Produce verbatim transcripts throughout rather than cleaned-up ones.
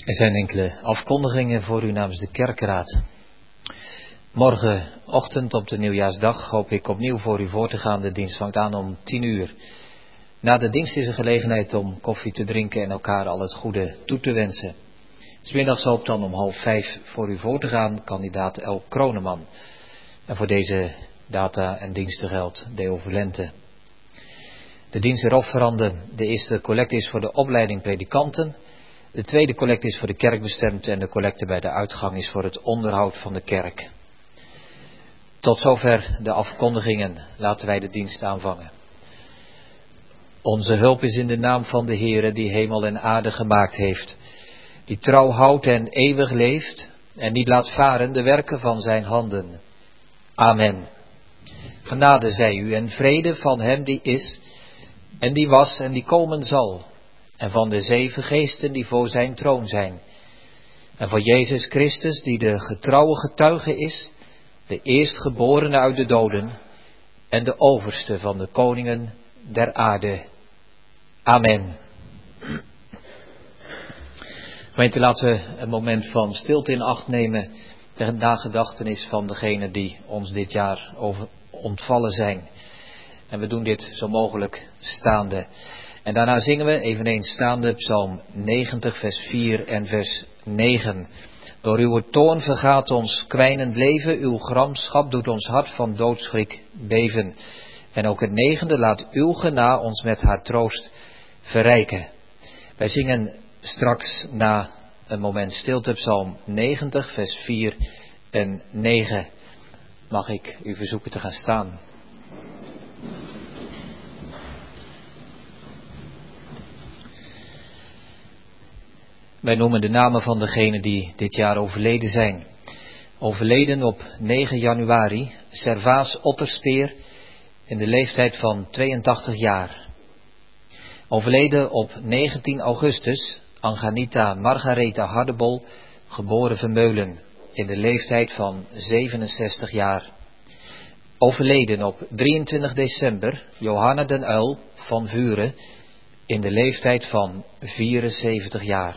Er zijn enkele afkondigingen voor u namens de kerkraad. Morgenochtend op de nieuwjaarsdag hoop ik opnieuw voor u voor te gaan. De dienst vangt aan om tien uur. Na de dienst is er gelegenheid om koffie te drinken en elkaar al het goede toe te wensen. 'S Middags hoopt dan om half vijf voor u voor te gaan kandidaat El Kroneman. En voor deze data en diensten geldt Deo Volente. De dienst erop veranderen. De eerste collecte is voor de opleiding predikanten. De tweede collecte is voor de kerk bestemd en de collecte bij de uitgang is voor het onderhoud van de kerk. Tot zover de afkondigingen. Laten wij de dienst aanvangen. Onze hulp is in de naam van de Heere die hemel en aarde gemaakt heeft. Die trouw houdt en eeuwig leeft en niet laat varen de werken van zijn handen. Amen. Genade zij u en vrede van hem die is en die was en die komen zal. En van de zeven geesten die voor zijn troon zijn. En van Jezus Christus die de getrouwe getuige is, de eerstgeborene uit de doden en de overste van de koningen der aarde. Amen. Gemeente, laten we een moment van stilte in acht nemen ter nagedachtenis van degenen die ons dit jaar over ontvallen zijn. En we doen dit zo mogelijk staande. En daarna zingen we eveneens staande Psalm negentig vers vier en vers negen. Door uw toorn vergaat ons kwijnend leven, uw gramschap doet ons hart van doodschrik beven. En ook het negende, laat uw gena ons met haar troost verrijken. Wij zingen straks na een moment stilte Psalm negentig vers vier en negen. Mag ik u verzoeken te gaan staan? Wij noemen de namen van degenen die dit jaar overleden zijn. Overleden op negen januari, Servaas Otterspeer in de leeftijd van tweeëntachtig jaar. Overleden op negentien augustus, Anganita Margaretha Hardebol, geboren Vermeulen, in de leeftijd van zevenenzestig jaar. Overleden op drieëntwintig december, Johanna den Uil van Vuren, in de leeftijd van vierenzeventig jaar.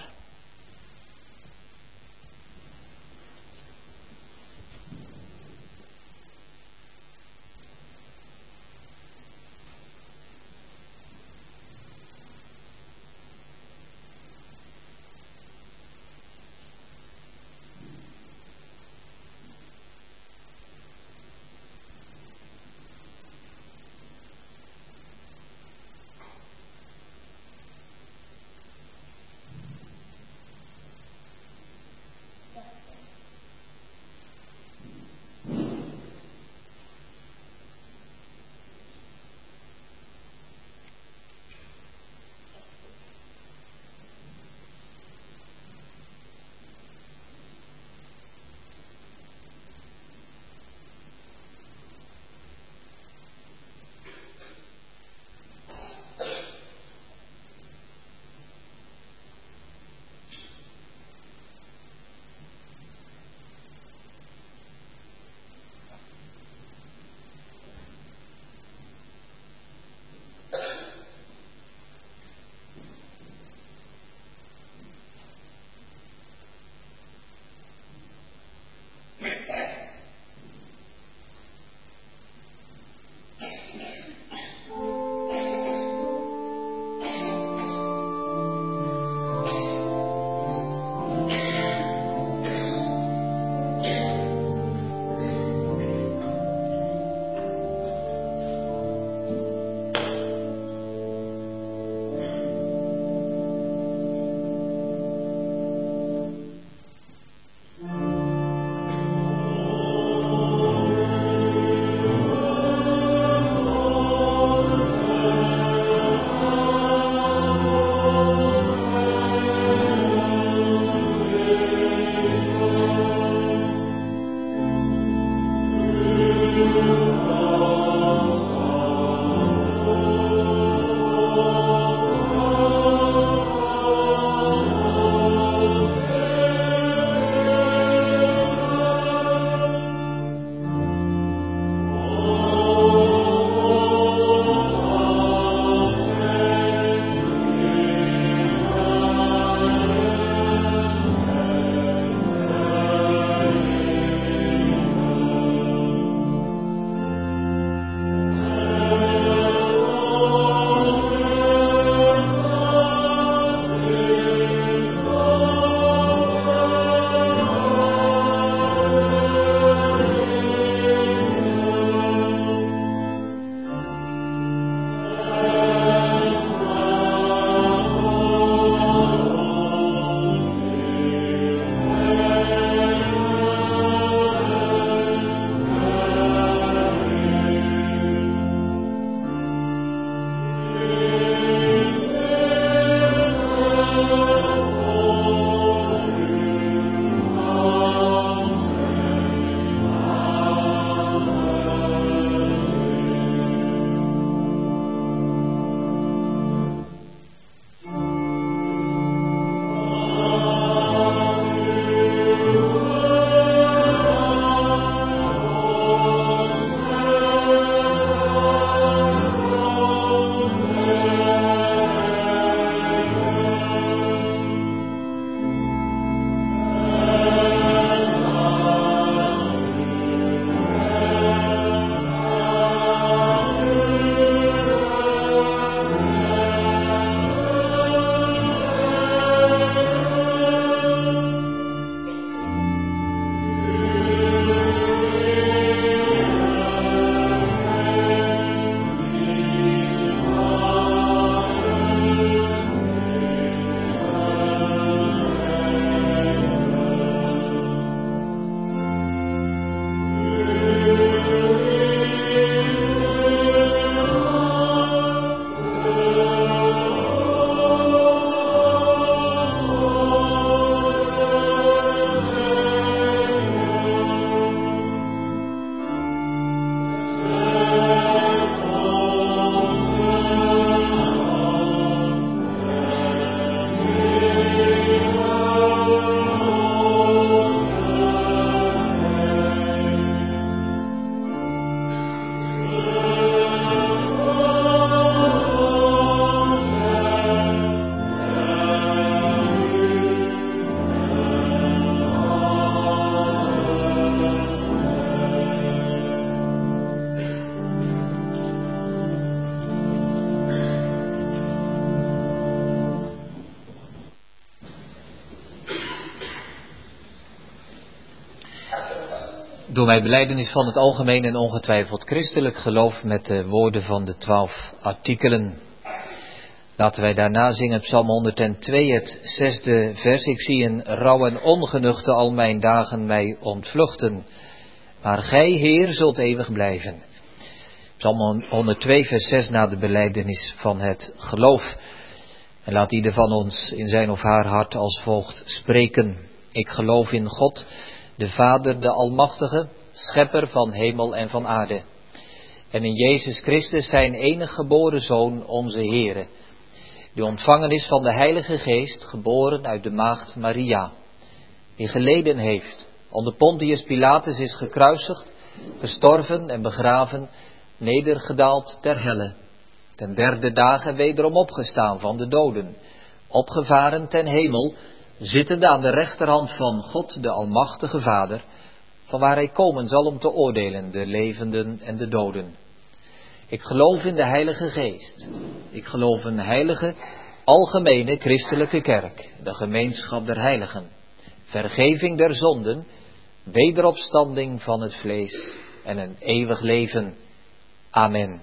Door mijn belijdenis van het algemeen en ongetwijfeld christelijk geloof met de woorden van de twaalf artikelen. Laten wij daarna zingen Psalm honderdtwee, het zesde vers. Ik zie een rouw en ongenuchte al mijn dagen mij ontvluchten. Maar gij, Heer, zult eeuwig blijven. Psalm honderdtwee, vers zes, na de belijdenis van het geloof. En laat ieder van ons in zijn of haar hart als volgt spreken. Ik geloof in God, de Vader, de Almachtige, schepper van hemel en van aarde. En in Jezus Christus, zijn enige geboren Zoon, onze Heere, die ontvangen is van de Heilige Geest, geboren uit de maagd Maria, die geleden heeft, onder Pontius Pilatus is gekruisigd, gestorven en begraven, nedergedaald ter helle, ten derde dagen wederom opgestaan van de doden, opgevaren ten hemel, zittende aan de rechterhand van God, de Almachtige Vader, vanwaar hij komen zal om te oordelen de levenden en de doden. Ik geloof in de Heilige Geest. Ik geloof een heilige, algemene christelijke kerk, de gemeenschap der heiligen, vergeving der zonden, wederopstanding van het vlees en een eeuwig leven. Amen.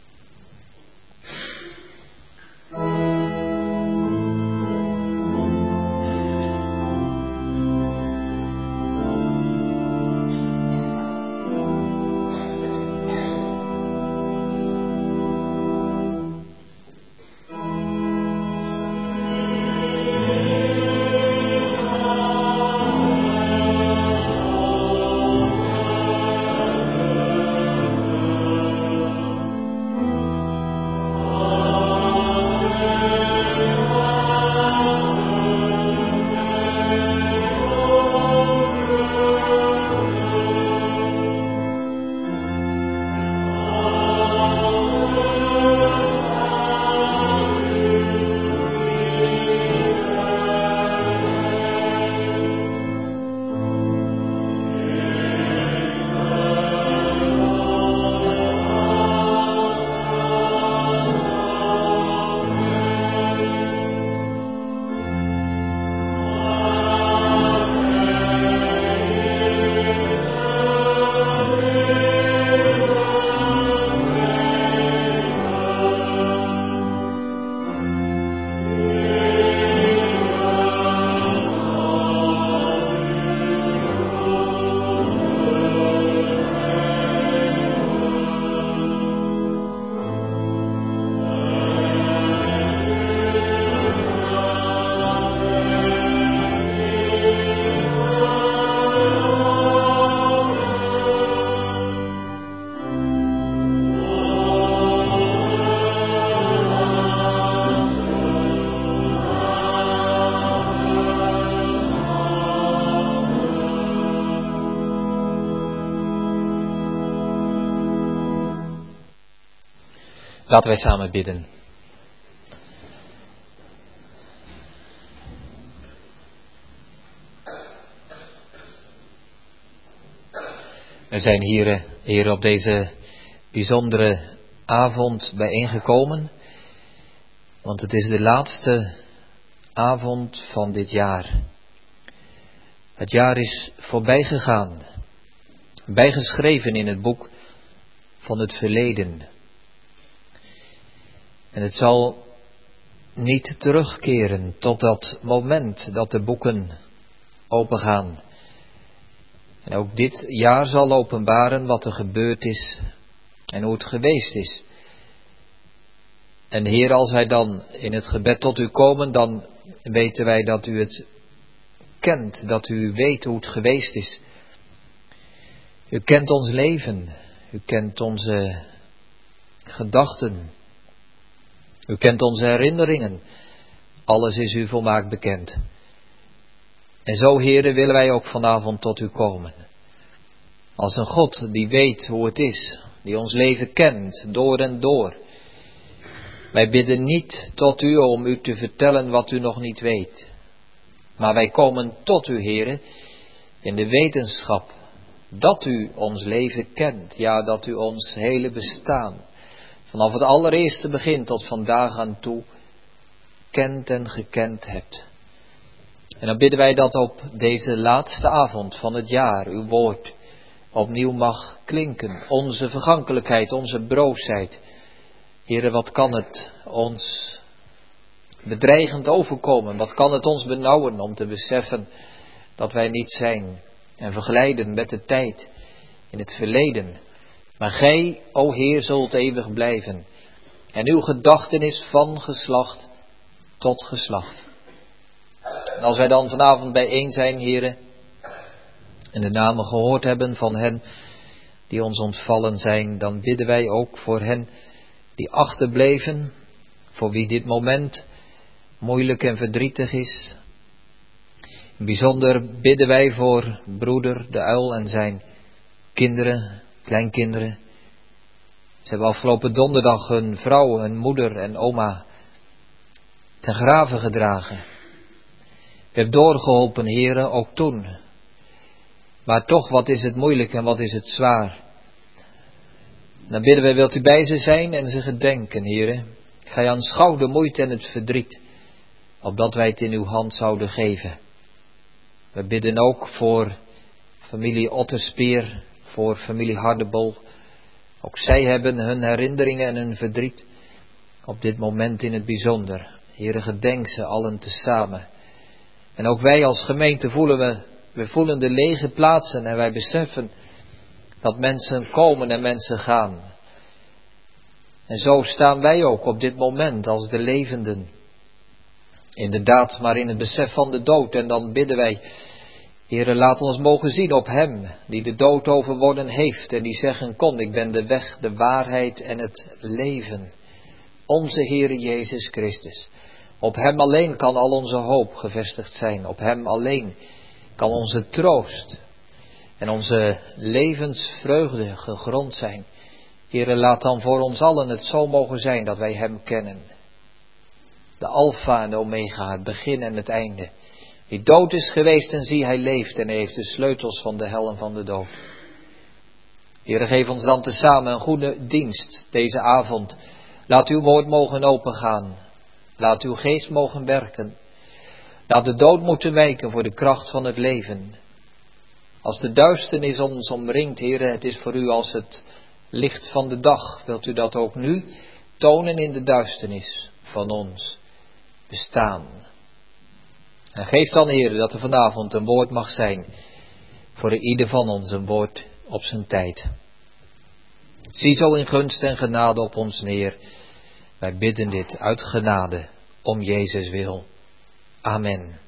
Laten wij samen bidden. We zijn hier, hier op deze bijzondere avond bijeengekomen, want het is de laatste avond van dit jaar. Het jaar is voorbij gegaan, bijgeschreven in het boek van het verleden. En het zal niet terugkeren tot dat moment dat de boeken opengaan. En ook dit jaar zal openbaren wat er gebeurd is en hoe het geweest is. En Heer, als wij dan in het gebed tot u komen, dan weten wij dat u het kent, dat u weet hoe het geweest is. U kent ons leven, u kent onze gedachten. U kent onze herinneringen. Alles is u volmaakt bekend. En zo, Heere, willen wij ook vanavond tot u komen. Als een God die weet hoe het is, die ons leven kent, door en door. Wij bidden niet tot u om u te vertellen wat u nog niet weet. Maar wij komen tot u, Heere, in de wetenschap dat u ons leven kent. Ja, dat u ons hele bestaan, vanaf het allereerste begin tot vandaag aan toe, kent en gekend hebt. En dan bidden wij dat op deze laatste avond van het jaar uw woord opnieuw mag klinken. Onze vergankelijkheid, onze broosheid. Heere, wat kan het ons bedreigend overkomen? Wat kan het ons benauwen om te beseffen dat wij niet zijn en verglijden met de tijd in het verleden. Maar gij, o Heer, zult eeuwig blijven. En uw gedachtenis van geslacht tot geslacht. En als wij dan vanavond bijeen zijn, Heere, en de namen gehoord hebben van hen die ons ontvallen zijn, dan bidden wij ook voor hen die achterbleven, voor wie dit moment moeilijk en verdrietig is. In bijzonder bidden wij voor broeder de Uil en zijn kinderen, kleinkinderen. Ze hebben afgelopen donderdag hun vrouw, hun moeder en oma ten grave gedragen. U hebt doorgeholpen, Heere, ook toen. Maar toch, wat is het moeilijk en wat is het zwaar. Dan bidden wij, wilt u bij ze zijn en ze gedenken, Heere. Gij aanschouw de moeite en het verdriet, opdat wij het in uw hand zouden geven. We bidden ook voor familie Otterspeer, voor familie Hardebol. Ook zij hebben hun herinneringen en hun verdriet op dit moment in het bijzonder. Heere, gedenk ze allen tezamen. En ook wij als gemeente voelen we, we voelen de lege plaatsen en wij beseffen dat mensen komen en mensen gaan. En zo staan wij ook op dit moment als de levenden. Inderdaad, maar in het besef van de dood. En dan bidden wij, Heere, laat ons mogen zien op Hem die de dood overwonnen heeft. En die zeggen kon, ik ben de weg, de waarheid en het leven. Onze Heere Jezus Christus. Op Hem alleen kan al onze hoop gevestigd zijn. Op Hem alleen kan onze troost en onze levensvreugde gegrond zijn. Heere, laat dan voor ons allen het zo mogen zijn dat wij Hem kennen. De Alpha en de Omega, het begin en het einde. Die dood is geweest en zie, Hij leeft en Hij heeft de sleutels van de hel en van de dood. Heere, geef ons dan tezamen een goede dienst deze avond. Laat uw woord mogen opengaan. Laat uw geest mogen werken. Laat de dood moeten wijken voor de kracht van het leven. Als de duisternis ons omringt, Heere, het is voor u als het licht van de dag. Wilt u dat ook nu tonen in de duisternis van ons bestaan. En geef dan, Heere, dat er vanavond een woord mag zijn voor ieder van ons, een woord op zijn tijd. Zie zo in gunst en genade op ons neer. Wij bidden dit uit genade om Jezus wil. Amen.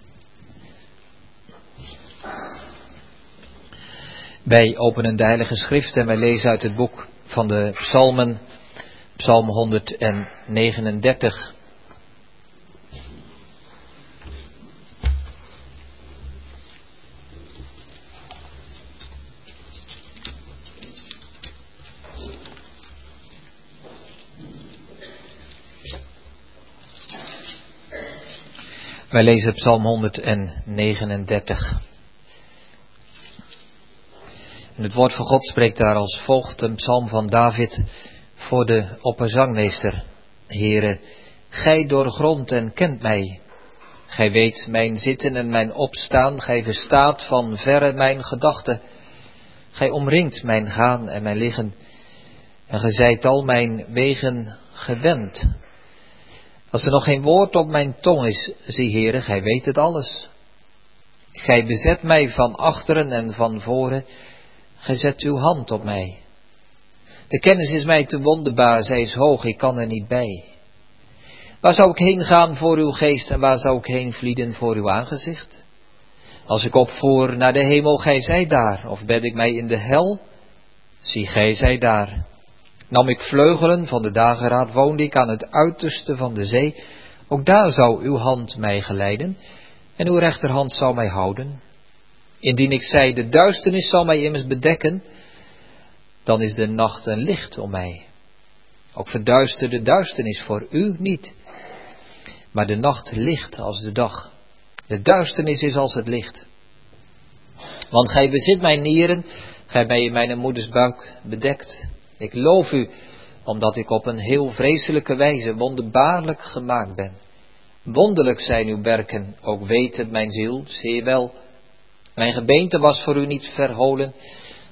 Wij openen de Heilige Schrift en wij lezen uit het boek van de Psalmen, Psalm honderdnegenendertig. Wij lezen Psalm honderdnegenendertig. En het woord van God spreekt daar als volgt, een psalm van David voor de opperzangmeester. Heere, gij doorgrondt en kent mij. Gij weet mijn zitten en mijn opstaan, gij verstaat van verre mijn gedachten. Gij omringt mijn gaan en mijn liggen, en gij zijt al mijn wegen gewend. Als er nog geen woord op mijn tong is, zie Heere, gij weet het alles. Gij bezet mij van achteren en van voren, gij zet uw hand op mij. De kennis is mij te wonderbaar, zij is hoog, ik kan er niet bij. Waar zou ik heen gaan voor uw geest en waar zou ik heen vlieden voor uw aangezicht? Als ik opvoer naar de hemel, gij zijt daar, of bed ik mij in de hel, zie gij zijt daar. Nam ik vleugelen van de dageraad, woonde ik aan het uiterste van de zee, ook daar zou uw hand mij geleiden en uw rechterhand zou mij houden. Indien ik zei, de duisternis zal mij immers bedekken, dan is de nacht een licht om mij. Ook verduistert de duisternis voor u niet, maar de nacht licht als de dag. De duisternis is als het licht. Want gij bezit mijn nieren, gij mij in mijn moeders buik bedekt. Ik loof u, omdat ik op een heel vreselijke wijze wonderbaarlijk gemaakt ben. Wonderlijk zijn uw werken, ook weet het mijn ziel zeer wel. Mijn gebeente was voor u niet verholen,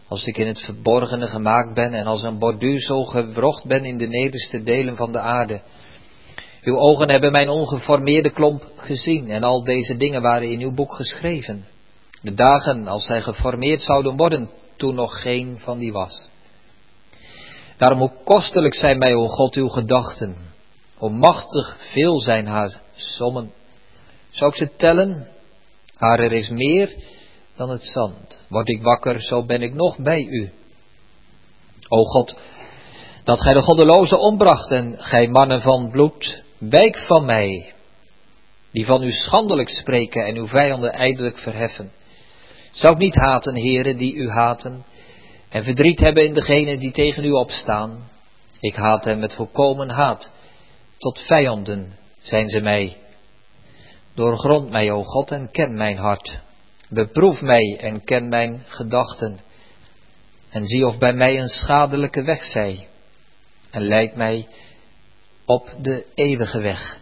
Als ik in het verborgene gemaakt ben en als een borduur zo gewrocht ben in de nederste delen van de aarde. Uw ogen hebben mijn ongeformeerde klomp gezien en al deze dingen waren in uw boek geschreven. De dagen als zij geformeerd zouden worden, toen nog geen van die was. Daarom hoe kostelijk zijn mij, o God, uw gedachten. Hoe machtig veel zijn haar sommen. Zou ik ze tellen? Haar er is meer dan het zand. Word ik wakker, zo ben ik nog bij u. O God, dat gij de goddelozen ombracht en gij mannen van bloed, wijk van mij, die van u schandelijk spreken en uw vijanden ijdelijk verheffen. Zou ik niet haten, heren, die u haten, en verdriet hebben in degenen die tegen u opstaan? Ik haat hen met volkomen haat, tot vijanden zijn ze mij. Doorgrond mij, o God, en ken mijn hart. Beproef mij en ken mijn gedachten. En zie of bij mij een schadelijke weg zij. En leid mij op de eeuwige weg.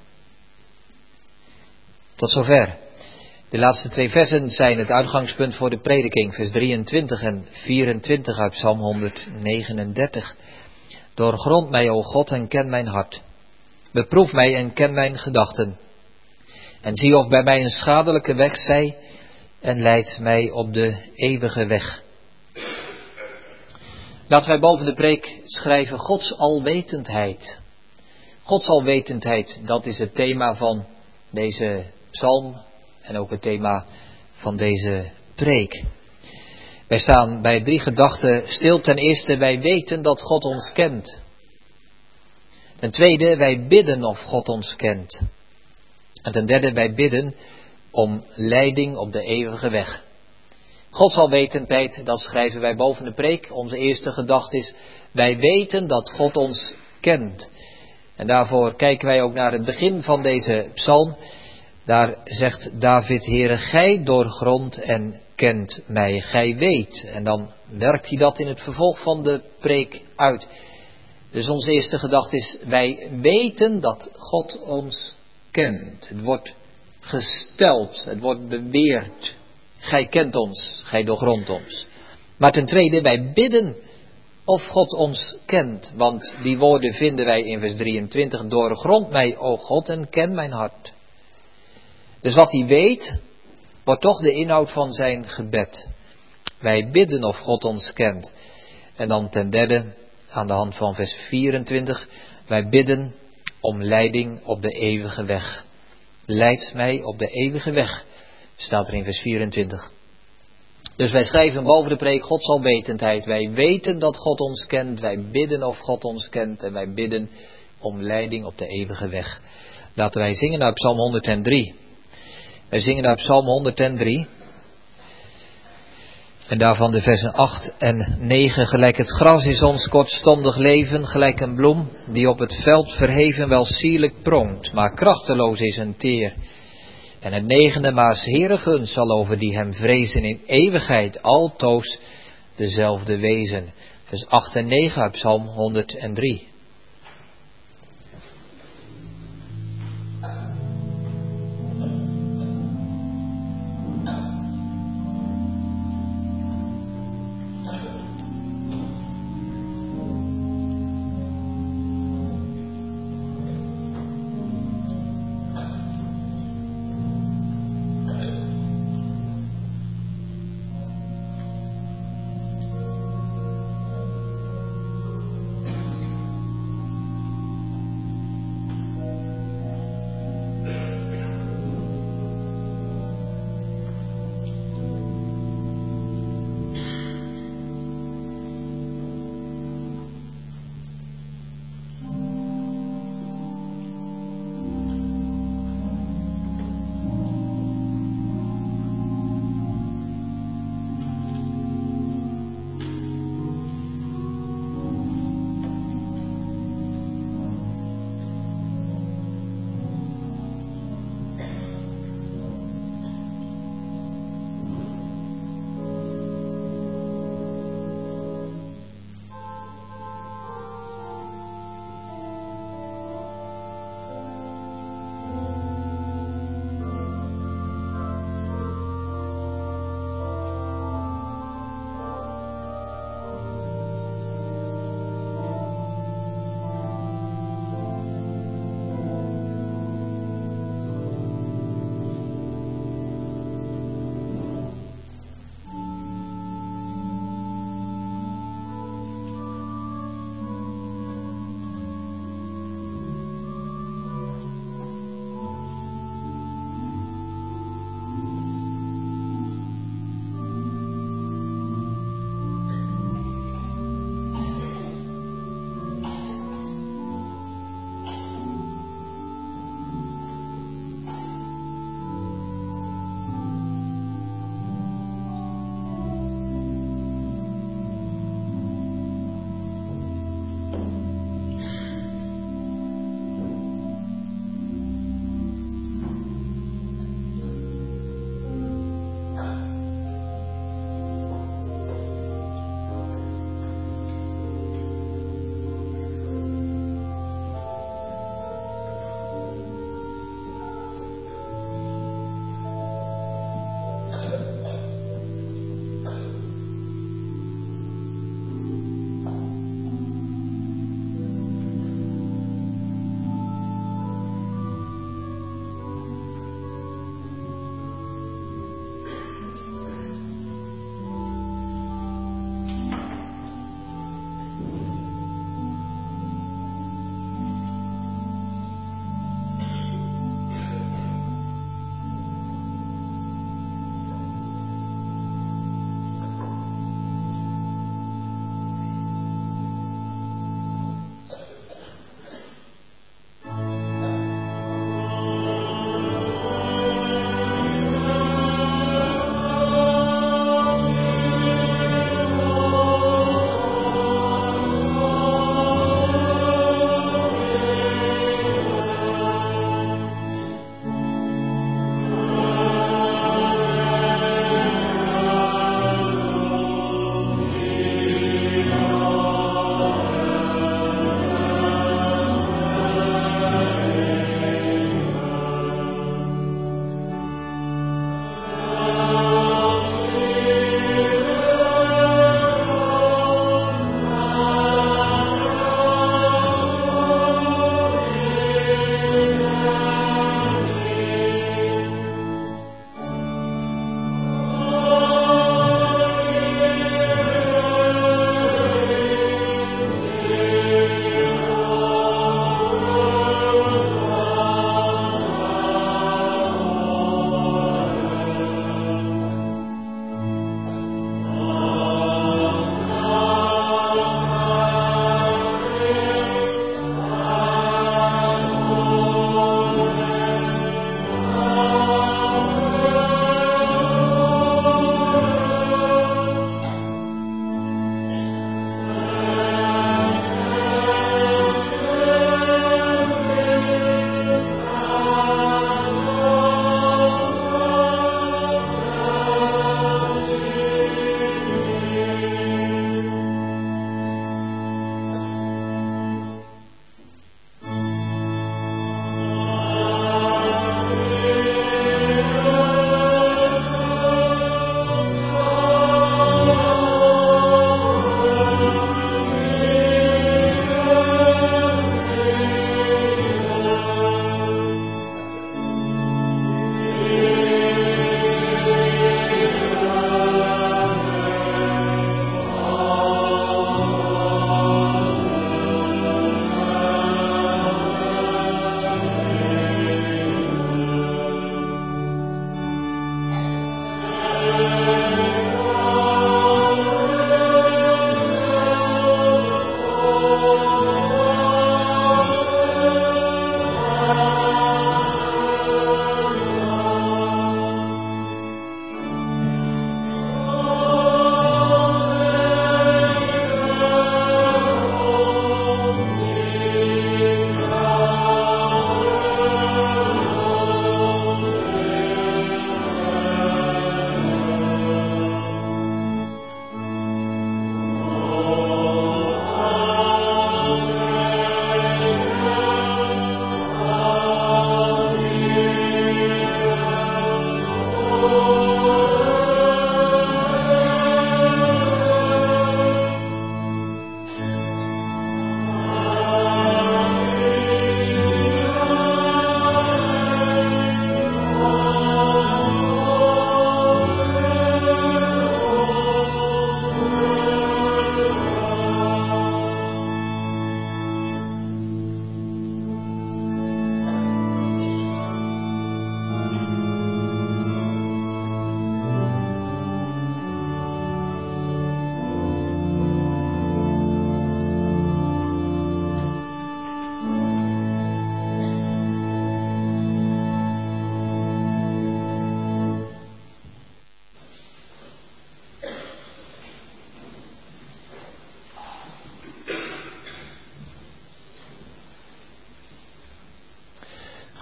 Tot zover. De laatste twee versen zijn het uitgangspunt voor de prediking. Vers drieëntwintig en vierentwintig uit Psalm honderdnegenendertig. Doorgrond mij, o God, en ken mijn hart. Beproef mij en ken mijn gedachten. En zie of bij mij een schadelijke weg zij. En leid mij op de eeuwige weg. Laten wij boven de preek schrijven Gods alwetendheid. Gods alwetendheid, dat is het thema van deze psalm en ook het thema van deze preek. Wij staan bij drie gedachten stil. Ten eerste, wij weten dat God ons kent. Ten tweede, wij bidden of God ons kent. En ten derde, wij bidden om leiding op de eeuwige weg. Gods alwetendheid, dat schrijven wij boven de preek. Onze eerste gedachte is, wij weten dat God ons kent. En daarvoor kijken wij ook naar het begin van deze psalm. Daar zegt David, Heere, gij doorgrondt en kent mij, gij weet. En dan werkt hij dat in het vervolg van de preek uit. Dus onze eerste gedachte is, wij weten dat God ons kent. Het wordt gesteld, het wordt beweerd. Gij kent ons, gij doorgrondt ons. Maar ten tweede, wij bidden of God ons kent. Want die woorden vinden wij in vers drieëntwintig. Doorgrond mij, o God, en ken mijn hart. Dus wat hij weet, wordt toch de inhoud van zijn gebed. Wij bidden of God ons kent. En dan ten derde, aan de hand van vers vierentwintig. Wij bidden om leiding op de eeuwige weg. Leid mij op de eeuwige weg, staat er in vers vierentwintig. Dus wij schrijven boven de preek Gods alwetendheid. Wij weten dat God ons kent. Wij bidden of God ons kent. En wij bidden om leiding op de eeuwige weg. Laten wij zingen naar Psalm honderddrie. Wij zingen naar Psalm honderddrie. En daarvan de versen acht en negen. Gelijk het gras is ons kortstondig leven, gelijk een bloem die op het veld verheven wel sierlijk pronkt, maar krachteloos is en teer. En het negende, maar 's Heere gunst zal over die hem vrezen in eeuwigheid altoos dezelfde wezen. Vers acht en negen uit Psalm honderddrie.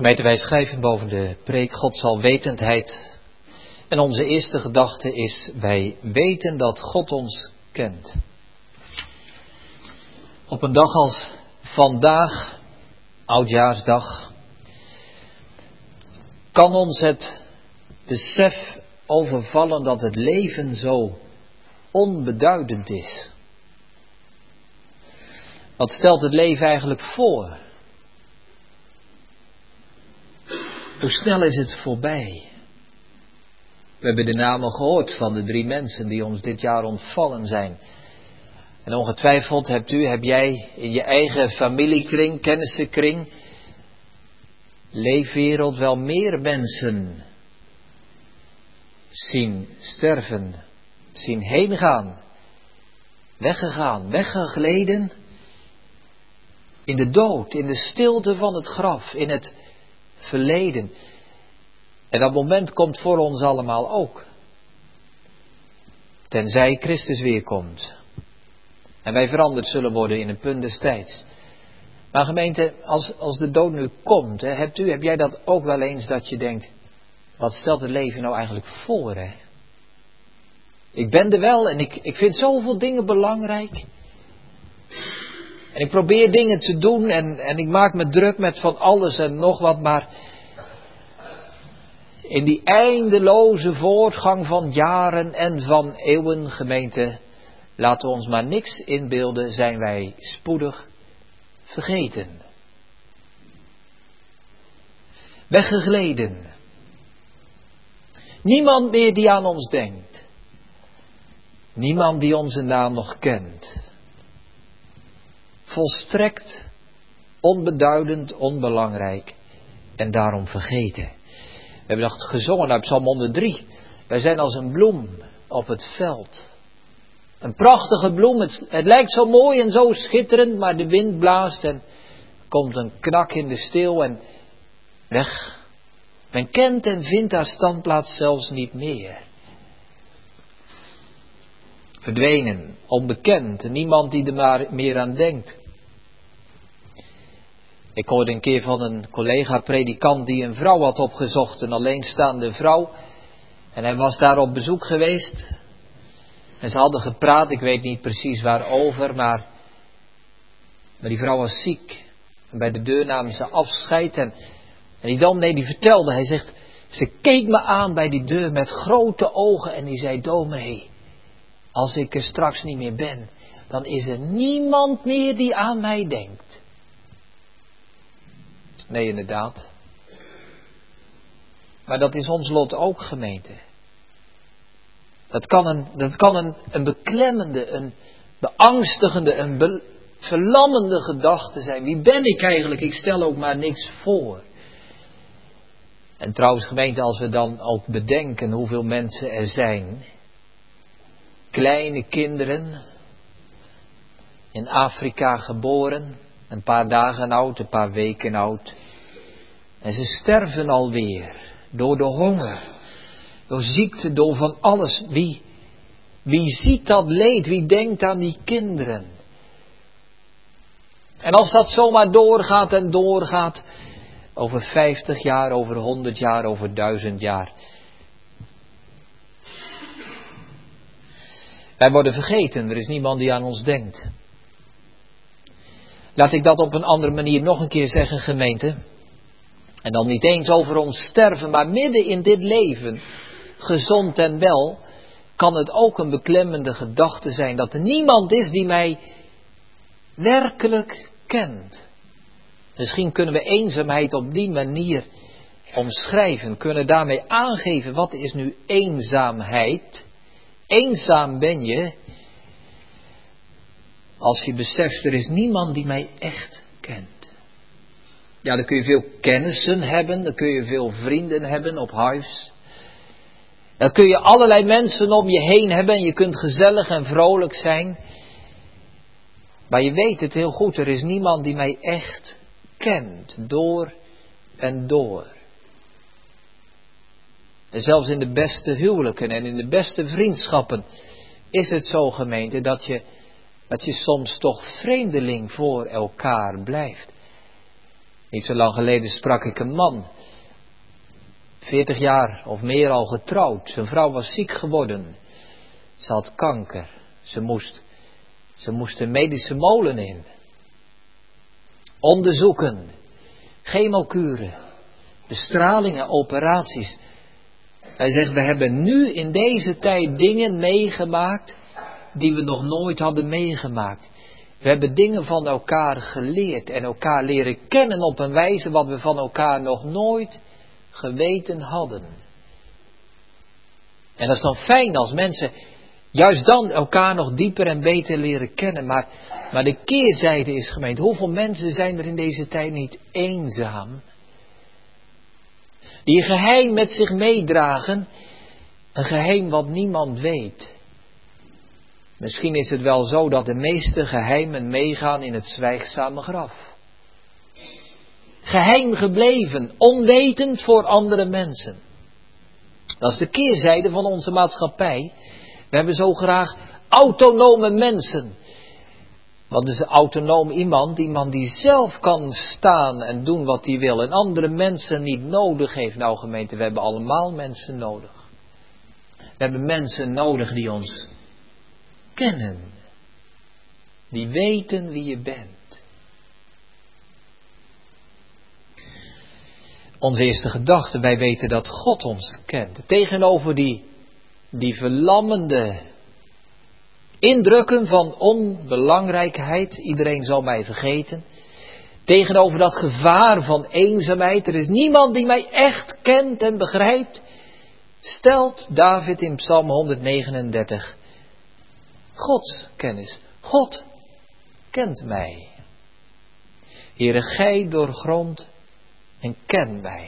Gemeente, wij schrijven boven de preek Godsalwetendheid. En onze eerste gedachte is, wij weten dat God ons kent. Op een dag als vandaag, oudjaarsdag, kan ons het besef overvallen dat het leven zo onbeduidend is. Wat stelt het leven eigenlijk voor? Hoe snel is het voorbij? We hebben de namen gehoord van de drie mensen die ons dit jaar ontvallen zijn. En ongetwijfeld hebt u, heb jij in je eigen familiekring, kennissenkring, leefwereld wel meer mensen zien sterven, zien heen gaan, weggegaan, weggegleden in de dood, in de stilte van het graf, in het verleden. En dat moment komt voor ons allemaal ook. Tenzij Christus weerkomt. En wij veranderd zullen worden in een punt des tijds. Maar gemeente, als, als de dood nu komt, hè, hebt u, heb jij dat ook wel eens dat je denkt, wat stelt het leven nou eigenlijk voor, hè? Ik ben er wel en ik, ik vind zoveel dingen belangrijk. En ik probeer dingen te doen en, en ik maak me druk met van alles en nog wat, maar in die eindeloze voortgang van jaren en van eeuwen, gemeente, laten we ons maar niks inbeelden, zijn wij spoedig vergeten. Weggegleden. Niemand meer die aan ons denkt. Niemand die onze naam nog kent. Volstrekt onbeduidend, onbelangrijk en daarom vergeten. We hebben dat gezongen uit Psalm honderddrie. Wij zijn als een bloem op het veld. Een prachtige bloem. Het, het lijkt zo mooi en zo schitterend, maar de wind blaast en komt een knak in de steel en weg. Men kent en vindt haar standplaats zelfs niet meer. Verdwenen, onbekend, niemand die er maar meer aan denkt. Ik hoorde een keer van een collega-predikant die een vrouw had opgezocht, een alleenstaande vrouw. En hij was daar op bezoek geweest. En ze hadden gepraat, ik weet niet precies waarover, maar, maar die vrouw was ziek. En bij de deur namen ze afscheid en, en die dominee die vertelde, hij zegt, ze keek me aan bij die deur met grote ogen en die zei, dominee, als ik er straks niet meer ben, dan is er niemand meer die aan mij denkt. Nee, inderdaad. Maar dat is ons lot ook, gemeente. Dat kan een, dat kan een, een beklemmende, een beangstigende, een be, verlammende gedachte zijn. Wie ben ik eigenlijk? Ik stel ook maar niks voor. En trouwens, gemeente, als we dan ook bedenken hoeveel mensen er zijn. Kleine kinderen, in Afrika geboren, een paar dagen oud, een paar weken oud. En ze sterven alweer door de honger, door ziekte, door van alles. Wie, wie ziet dat leed? Wie denkt aan die kinderen? En als dat zomaar doorgaat en doorgaat, over vijftig jaar, over honderd jaar, over duizend jaar. Wij worden vergeten, er is niemand die aan ons denkt. Laat ik dat op een andere manier nog een keer zeggen, gemeente. En dan niet eens over ons sterven, maar midden in dit leven, gezond en wel, kan het ook een beklemmende gedachte zijn dat er niemand is die mij werkelijk kent. Misschien kunnen we eenzaamheid op die manier omschrijven, kunnen daarmee aangeven, wat is nu eenzaamheid? Eenzaam ben je als je beseft, er is niemand die mij echt kent. Ja, dan kun je veel kennissen hebben, dan kun je veel vrienden hebben op huis. Dan kun je allerlei mensen om je heen hebben en je kunt gezellig en vrolijk zijn. Maar je weet het heel goed, er is niemand die mij echt kent, door en door. En zelfs in de beste huwelijken en in de beste vriendschappen is het zo, gemeente, dat je, dat je soms toch vreemdeling voor elkaar blijft. Niet zo lang geleden sprak ik een man. Veertig jaar of meer al getrouwd. Zijn vrouw was ziek geworden. Ze had kanker. Ze moest, ze moest een medische molen in. Onderzoeken. Chemokuren. Bestralingen, operaties. Hij zegt, we hebben nu in deze tijd dingen meegemaakt die we nog nooit hadden meegemaakt. We hebben dingen van elkaar geleerd en elkaar leren kennen op een wijze wat we van elkaar nog nooit geweten hadden. En dat is dan fijn als mensen juist dan elkaar nog dieper en beter leren kennen. Maar, maar de keerzijde is, gemeente, hoeveel mensen zijn er in deze tijd niet eenzaam? Die een geheim met zich meedragen. Een geheim wat niemand weet. Misschien is het wel zo dat de meeste geheimen meegaan in het zwijgzame graf. Geheim gebleven, onwetend voor andere mensen. Dat is de keerzijde van onze maatschappij. We hebben zo graag autonome mensen. Wat is een autonoom iemand? Iemand die zelf kan staan en doen wat hij wil. En andere mensen niet nodig heeft. Nou gemeente, we hebben allemaal mensen nodig. We hebben mensen nodig die ons kennen. Die weten wie je bent. Onze eerste gedachte, wij weten dat God ons kent. Tegenover die, die verlammende indrukken van onbelangrijkheid. Iedereen zal mij vergeten. Tegenover dat gevaar van eenzaamheid. Er is niemand die mij echt kent en begrijpt. Stelt David in Psalm honderdnegenendertig Gods kennis. God kent mij. Heere, gij doorgrond en kent mij.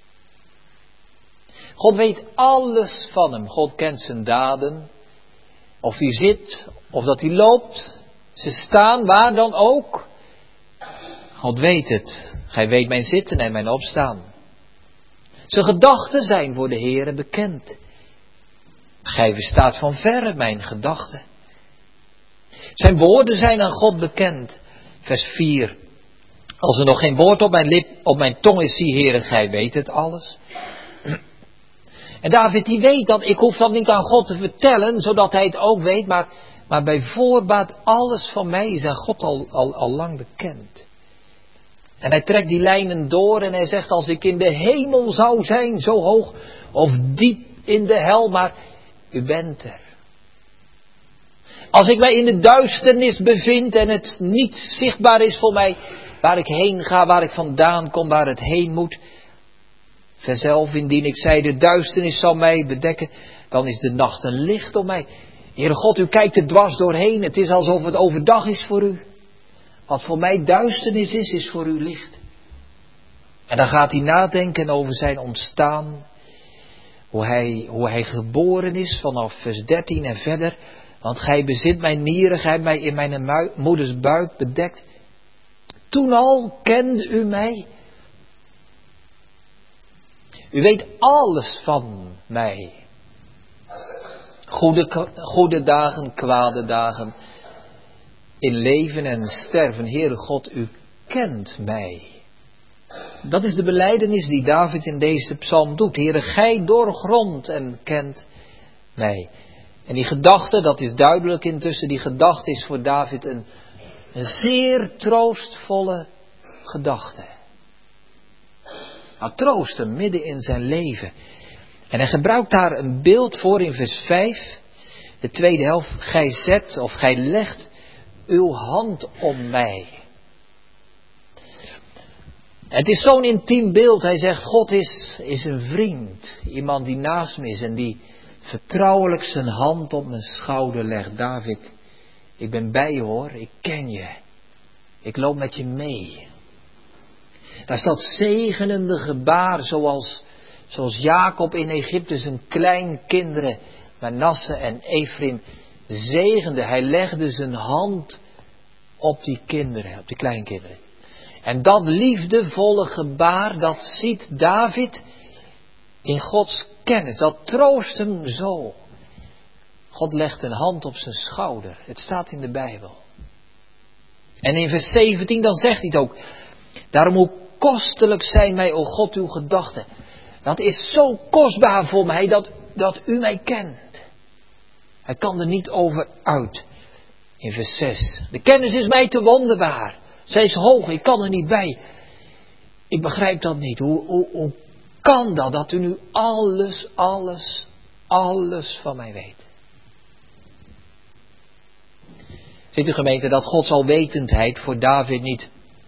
God weet alles van hem. God kent zijn daden. Of hij zit, of dat hij loopt. Ze staan, waar dan ook. God weet het. Gij weet mijn zitten en mijn opstaan. Zijn gedachten zijn voor de Heere bekend. Gij verstaat van verre mijn gedachten. Zijn woorden zijn aan God bekend. Vers vier. Als er nog geen woord op mijn lip, op mijn tong is, zie Heere, gij weet het alles. En David die weet dat, ik hoef dat niet aan God te vertellen, zodat hij het ook weet, maar, maar bij voorbaat alles van mij is aan God al, al, al lang bekend. En hij trekt die lijnen door en hij zegt, als ik in de hemel zou zijn, zo hoog, of diep in de hel, maar u bent er. Als ik mij in de duisternis bevind en het niet zichtbaar is voor mij, waar ik heen ga, waar ik vandaan kom, waar het heen moet. Verzelf, indien ik zei, de duisternis zal mij bedekken, dan is de nacht een licht op mij. Heere God, u kijkt er dwars doorheen, het is alsof het overdag is voor u. Wat voor mij duisternis is, is voor u licht. En dan gaat hij nadenken over zijn ontstaan, hoe hij, hoe hij geboren is vanaf vers dertien en verder. Want gij bezit mijn nieren, gij mij in mijn moeders buik bedekt. Toen al kende u mij. U weet alles van mij. Goede, goede dagen, kwade dagen. In leven en sterven. Heere God, u kent mij. Dat is de belijdenis die David in deze psalm doet. Heere, gij doorgrondt en kent mij. En die gedachte, dat is duidelijk intussen, die gedachte is voor David een, een zeer troostvolle gedachte. Nou, troost hem midden in zijn leven. En hij gebruikt daar een beeld voor in vers vijf. De tweede helft, gij zet of gij legt uw hand om mij. Het is zo'n intiem beeld. Hij zegt, God is, is een vriend. Iemand die naast me is en die vertrouwelijk zijn hand op mijn schouder legt. David, ik ben bij je hoor, ik ken je. Ik loop met je mee. Daar is dat zegenende gebaar zoals, zoals Jacob in Egypte zijn kleinkinderen, Manasse en Ephraim, zegende. Hij legde zijn hand op die kinderen, op die kleinkinderen. En dat liefdevolle gebaar, dat ziet David in Gods kennis. Dat troost hem zo. God legt een hand op zijn schouder. Het staat in de Bijbel. En in vers zeventien dan zegt hij het ook. Daarom hoe kostelijk zijn mij, o God, uw gedachten. Dat is zo kostbaar voor mij dat, dat u mij kent. Hij kan er niet over uit. In vers zes. De kennis is mij te wonderbaar. Zij is hoog, ik kan er niet bij. Ik begrijp dat niet. Hoe, hoe, hoe kan dat, dat u nu alles, alles, alles van mij weet? Ziet u gemeente dat Gods alwetendheid voor David niet,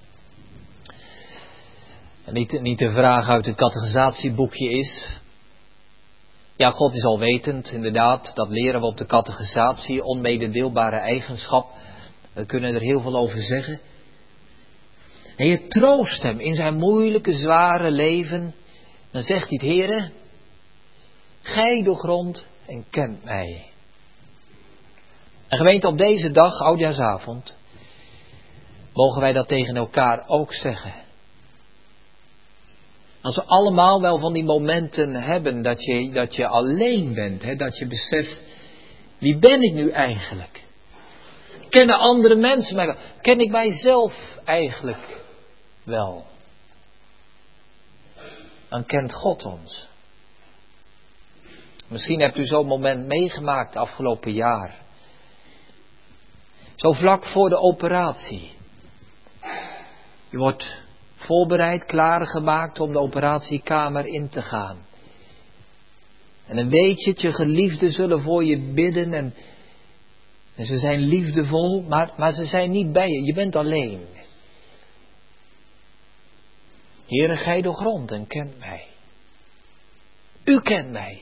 niet, niet de vraag uit het catechisatieboekje is. Ja, God is alwetend, inderdaad, dat leren we op de catechisatie, onmededeelbare eigenschap. We kunnen er heel veel over zeggen. En je troost hem in zijn moeilijke, zware leven. Dan zegt hij het, Heere, gij doorgrondt en kent mij. En gemeente, op deze dag, oudjaarsavond, mogen wij dat tegen elkaar ook zeggen. Als we allemaal wel van die momenten hebben dat je, dat je alleen bent, hè, dat je beseft, wie ben ik nu eigenlijk? Kennen andere mensen mij wel? Ken ik mijzelf eigenlijk wel? Dan kent God ons. Misschien hebt u zo'n moment meegemaakt afgelopen jaar. Zo vlak voor de operatie. Je wordt voorbereid, klaargemaakt om de operatiekamer in te gaan. En dan weet je het, je geliefden zullen voor je bidden en, en ze zijn liefdevol, maar, maar ze zijn niet bij je. Je bent alleen. Heere, gij doorgrondt en kent mij. U kent mij.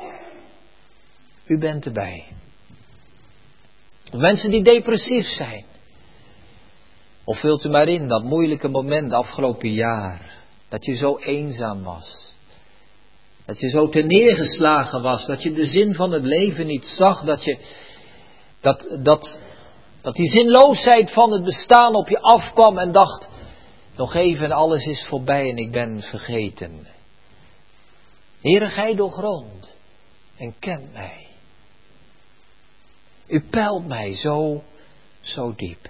U bent erbij. Mensen die depressief zijn. Of vult u maar in dat moeilijke moment afgelopen jaar. Dat je zo eenzaam was. Dat je zo terneergeslagen was. Dat je de zin van het leven niet zag. Dat je, dat, dat, dat die zinloosheid van het bestaan op je afkwam en dacht, nog even en alles is voorbij en ik ben vergeten. Heere, gij doorgrondt en kent mij. U peilt mij zo, zo diep.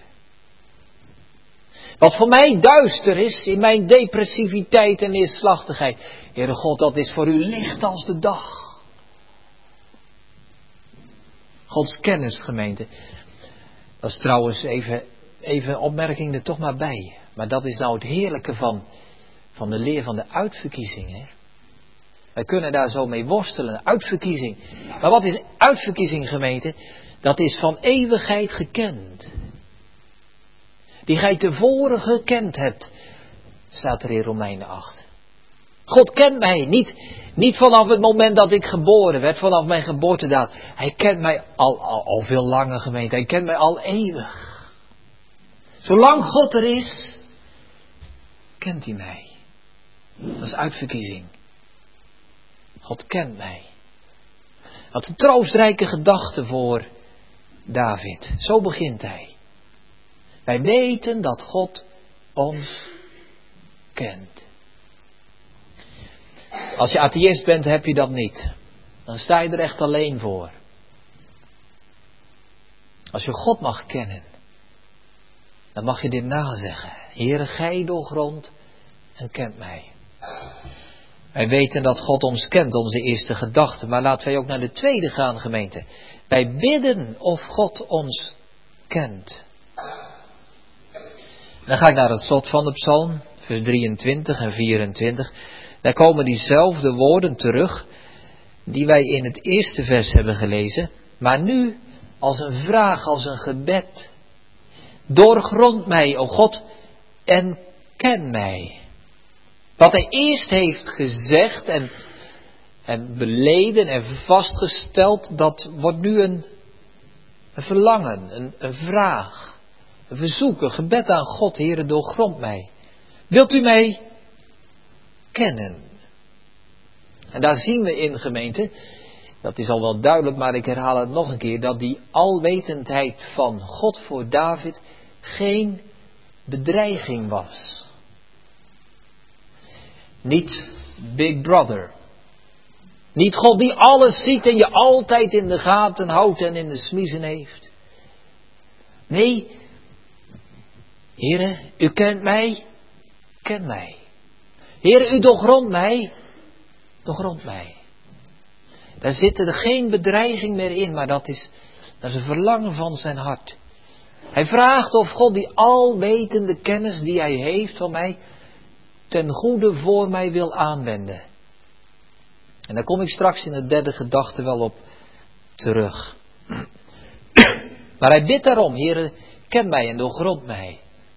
Wat voor mij duister is in mijn depressiviteit en neerslachtigheid. Heere God, dat is voor u licht als de dag. Gods kennis, gemeente. Dat is trouwens even, even een opmerking er toch maar bij. Maar dat is nou het heerlijke van, van de leer van de uitverkiezing. Hè? Wij kunnen daar zo mee worstelen, uitverkiezing. Maar wat is uitverkiezing, gemeente? Dat is van eeuwigheid gekend. Die gij tevoren gekend hebt, staat er in Romeinen acht. God kent mij niet, niet vanaf het moment dat ik geboren werd, vanaf mijn geboortedaad. Hij kent mij al, al, al veel langer, gemeente. Hij kent mij al eeuwig. Zolang God er is, kent hij mij. Dat is uitverkiezing. God kent mij. Wat een troostrijke gedachte voor David. Zo begint hij. Wij weten dat God ons kent. Als je atheïst bent, heb je dat niet. Dan sta je er echt alleen voor. Als je God mag kennen, dan mag je dit nazeggen. Heere, gij doorgrondt en kent mij. Wij weten dat God ons kent, onze eerste gedachte. Maar laten wij ook naar de tweede gaan, gemeente. Wij bidden of God ons kent. Dan ga ik naar het slot van de psalm, vers drieëntwintig en vierentwintig. Daar komen diezelfde woorden terug, die wij in het eerste vers hebben gelezen. Maar nu als een vraag, als een gebed. Doorgrond mij, o God, en ken mij. Wat hij eerst heeft gezegd en, en beleden en vastgesteld, dat wordt nu een, een verlangen, een, een vraag. Een verzoek, een gebed aan God. Heere, doorgrond mij. Wilt u mij kennen? En daar zien we in, gemeente, dat is al wel duidelijk, maar ik herhaal het nog een keer, dat die alwetendheid van God voor David geen bedreiging was. Niet Big Brother. Niet God die alles ziet en je altijd in de gaten houdt en in de smiezen heeft. Nee, Heere, u kent mij, ken mij. Heer, u doorgrondt mij. Doorgrondt mij. Daar zit er geen bedreiging meer in, maar dat is, dat is een verlangen van zijn hart. Hij vraagt of God die alwetende kennis die hij heeft van mij ten goede voor mij wil aanwenden. En daar kom ik straks in de derde gedachte wel op terug. Maar hij bidt daarom, Heer, ken mij en doorgrond mij.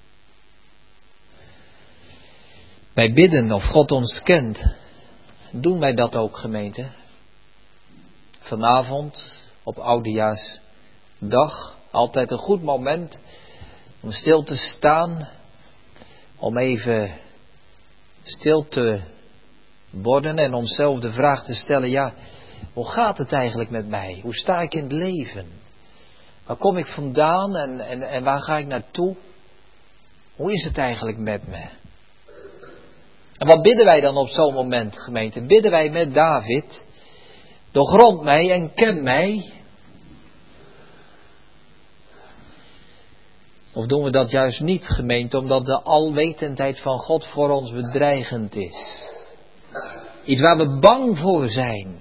Wij bidden of God ons kent. Doen wij dat ook, gemeente? Vanavond op Oudejaarsdag, altijd een goed moment om stil te staan, om even stil te worden en onszelf de vraag te stellen, ja, hoe gaat het eigenlijk met mij? Hoe sta ik in het leven? Waar kom ik vandaan en, en, en waar ga ik naartoe? Hoe is het eigenlijk met me? En wat bidden wij dan op zo'n moment, gemeente? Bidden wij met David, doorgrond mij en ken mij? Of doen we dat juist niet, gemeente, omdat de alwetendheid van God voor ons bedreigend is? Iets waar we bang voor zijn.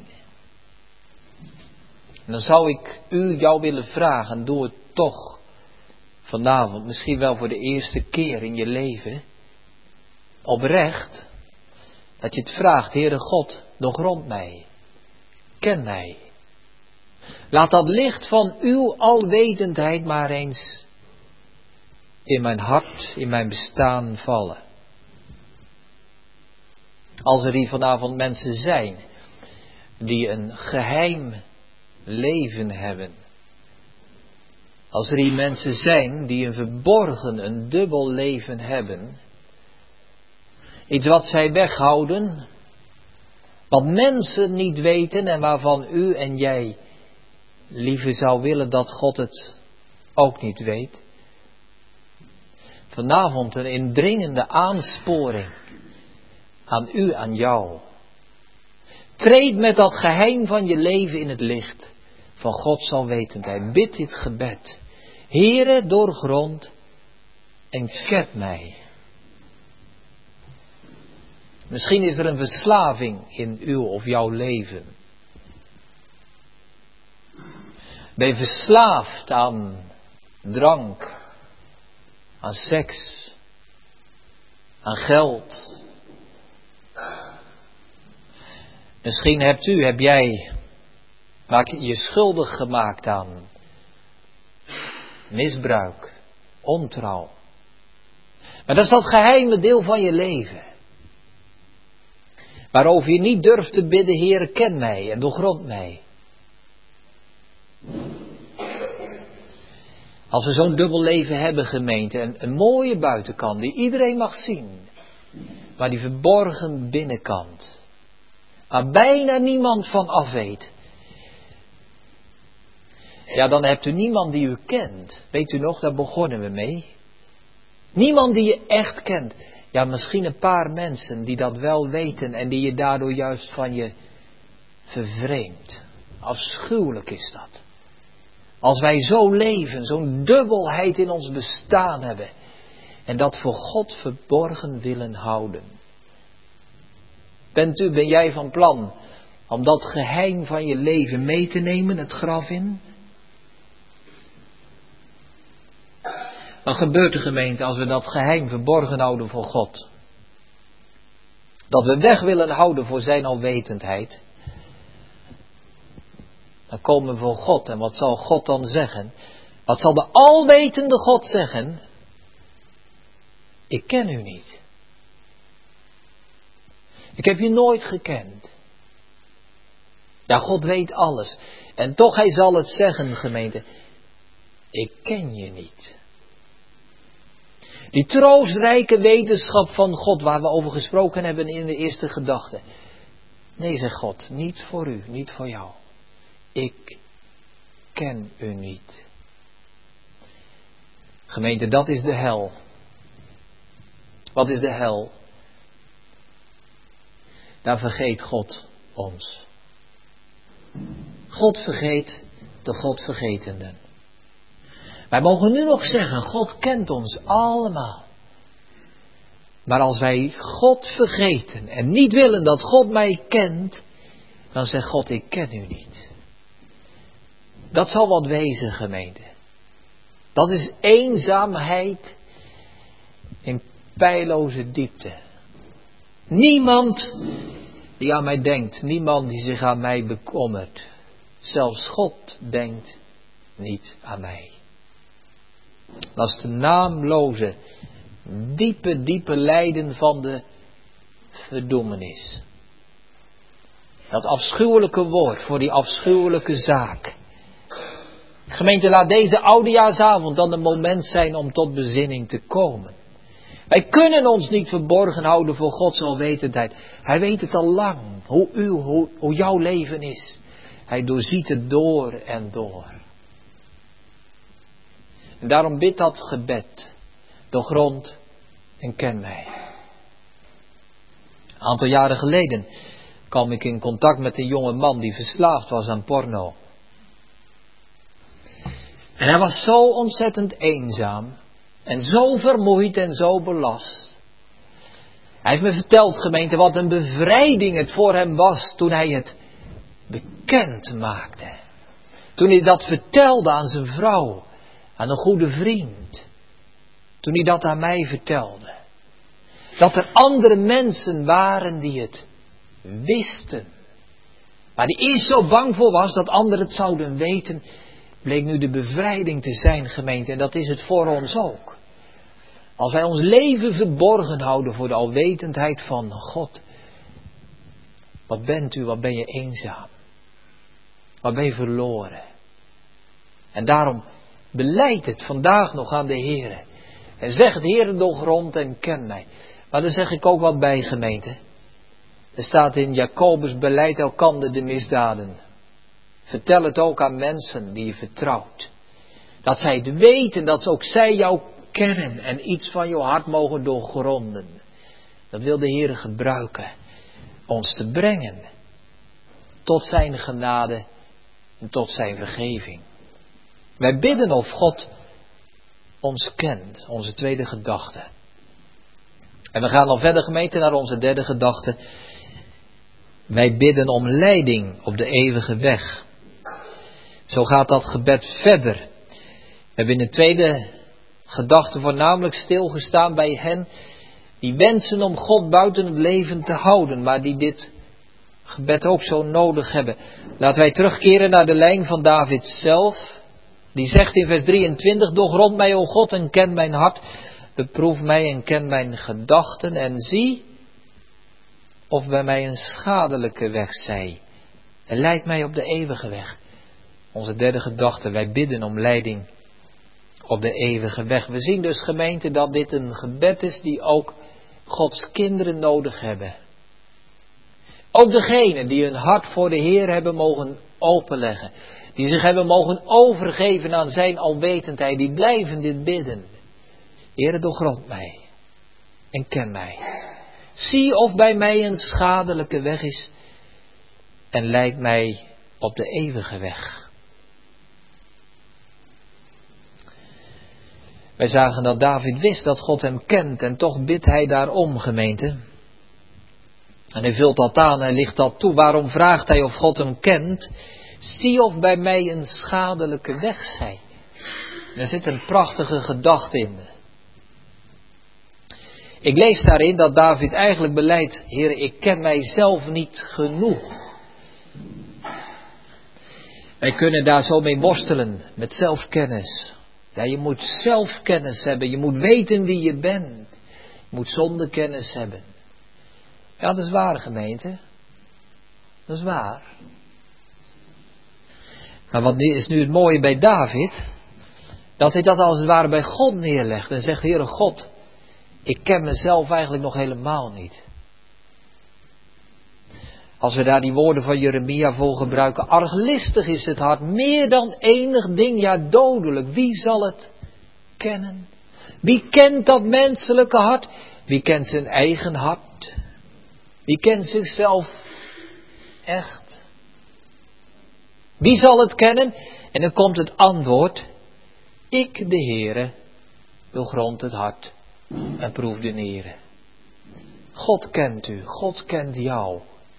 En dan zou ik u, jou willen vragen, doe het toch vanavond, misschien wel voor de eerste keer in je leven, oprecht, dat je het vraagt, Heere God, doorgrond mij, ken mij. Laat dat licht van uw alwetendheid maar eens in mijn hart, in mijn bestaan vallen. Als er hier vanavond mensen zijn die een geheim leven hebben. Als er hier mensen zijn die een verborgen, een dubbel leven hebben. Iets wat zij weghouden, wat mensen niet weten en waarvan u en jij liever zou willen dat God het ook niet weet. Vanavond een indringende aansporing aan u, aan jou. Treed met dat geheim van je leven in het licht van Gods alwetendheid. Bid dit gebed. Heere, doorgrond en ken mij. Misschien is er een verslaving in uw of jouw leven. Ben je verslaafd aan drank, aan seks, aan geld? Misschien hebt u, heb jij, maak je je schuldig gemaakt aan misbruik, ontrouw. Maar dat is dat geheime deel van je leven. Waarover je niet durft te bidden, Heer, ken mij en doorgrond mij. Als we zo'n dubbel leven hebben, gemeente, en een mooie buitenkant die iedereen mag zien, maar die verborgen binnenkant, waar bijna niemand van af weet. Ja, dan hebt u niemand die u kent. Weet u nog, daar begonnen we mee. Niemand die je echt kent. Ja, misschien een paar mensen die dat wel weten en die je daardoor juist van je vervreemdt. Afschuwelijk is dat. Als wij zo leven, zo'n dubbelheid in ons bestaan hebben en dat voor God verborgen willen houden. Bent u, ben jij van plan om dat geheim van je leven mee te nemen, het graf in? Wat gebeurt er, gemeente, als we dat geheim verborgen houden voor God? Dat we weg willen houden voor zijn alwetendheid. Dan komen we voor God. En wat zal God dan zeggen? Wat zal de alwetende God zeggen? Ik ken u niet. Ik heb je nooit gekend. Ja, God weet alles. En toch, hij zal het zeggen, gemeente. Ik ken je niet. Die troostrijke wetenschap van God, waar we over gesproken hebben in de eerste gedachte. Nee, zegt God, niet voor u, niet voor jou. Ik ken u niet. Gemeente, dat is de hel. Wat is de hel? Daar vergeet God ons. God vergeet de Godvergetenden. Wij mogen nu nog zeggen, God kent ons allemaal. Maar als wij God vergeten en niet willen dat God mij kent, dan zegt God, ik ken u niet. Dat zal wat wezen, gemeente. Dat is eenzaamheid in peilloze diepte. Niemand die aan mij denkt, niemand die zich aan mij bekommert. Zelfs God denkt niet aan mij. Dat is de naamloze, diepe, diepe lijden van de verdoemenis. Dat afschuwelijke woord voor die afschuwelijke zaak. Gemeente, laat deze oudejaarsavond dan een moment zijn om tot bezinning te komen. Wij kunnen ons niet verborgen houden voor Gods alwetendheid. Hij weet het al lang, hoe, u, hoe, hoe jouw leven is. Hij doorziet het door en door. En daarom bid dat gebed. Doorgrond en ken mij. Een aantal jaren geleden kwam ik in contact met een jonge man die verslaafd was aan porno. En hij was zo ontzettend eenzaam. En zo vermoeid en zo belast. Hij heeft me verteld, gemeente, wat een bevrijding het voor hem was toen hij het bekend maakte. Toen hij dat vertelde aan zijn vrouw, aan een goede vriend. Toen hij dat aan mij vertelde. Dat er andere mensen waren die het wisten. Maar die eerst zo bang voor was dat anderen het zouden weten, bleek nu de bevrijding te zijn, gemeente. En dat is het voor ons ook. Als wij ons leven verborgen houden voor de alwetendheid van God. Wat bent u, wat ben je eenzaam. Wat ben je verloren. En daarom belijd het vandaag nog aan de Heere. En zeg het, Heere, doorgrond en ken mij. Maar dan zeg ik ook wat bij, gemeente. Er staat in Jacobus, belijd elkander de misdaden. Vertel het ook aan mensen die je vertrouwt. Dat zij het weten, dat ook zij jou kennen en iets van jouw hart mogen doorgronden. Dat wil de Heere gebruiken. Ons te brengen tot zijn genade en tot zijn vergeving. Wij bidden of God ons kent, onze tweede gedachte. En we gaan al verder, gemeente, naar onze derde gedachte. Wij bidden om leiding op de eeuwige weg. Zo gaat dat gebed verder. We hebben in de tweede gedachte voornamelijk stilgestaan bij hen die wensen om God buiten het leven te houden, maar die dit gebed ook zo nodig hebben. Laten wij terugkeren naar de lijn van David zelf. Die zegt in vers drieëntwintig, doorgrond mij, o God, en ken mijn hart. Beproef mij en ken mijn gedachten en zie of bij mij een schadelijke weg zij. En leid mij op de eeuwige weg. Onze derde gedachte, wij bidden om leiding op de eeuwige weg. We zien dus, gemeente, dat dit een gebed is die ook Gods kinderen nodig hebben. Ook degenen die hun hart voor de Heer hebben mogen openleggen. Die zich hebben mogen overgeven aan zijn alwetendheid. Die blijven dit bidden. Heere, doorgrond mij. En ken mij. Zie of bij mij een schadelijke weg is. En leid mij op de eeuwige weg. Wij zagen dat David wist dat God hem kent. En toch bidt hij daarom, gemeente. En hij vult dat aan, hij ligt dat toe. Waarom vraagt hij of God hem kent? Zie of bij mij een schadelijke weg zij. Er zit een prachtige gedachte in. Ik lees daarin dat David eigenlijk beleidt, Heer, ik ken mijzelf niet genoeg. Wij kunnen daar zo mee worstelen, met zelfkennis. Ja, je moet zelfkennis hebben, je moet weten wie je bent. Je moet zondekennis hebben. Ja, dat is waar, gemeente. Dat is waar. Maar wat is nu het mooie bij David? Dat hij dat als het ware bij God neerlegt en zegt, Heere God, ik ken mezelf eigenlijk nog helemaal niet. Als we daar die woorden van Jeremia voor gebruiken, arglistig is het hart, meer dan enig ding, ja dodelijk. Wie zal het kennen? Wie kent dat menselijke hart? Wie kent zijn eigen hart? Wie kent zichzelf echt? Wie zal het kennen? En dan komt het antwoord. Ik, de Heere, doorgrond het hart en proef de nieren. God kent u, God kent jou.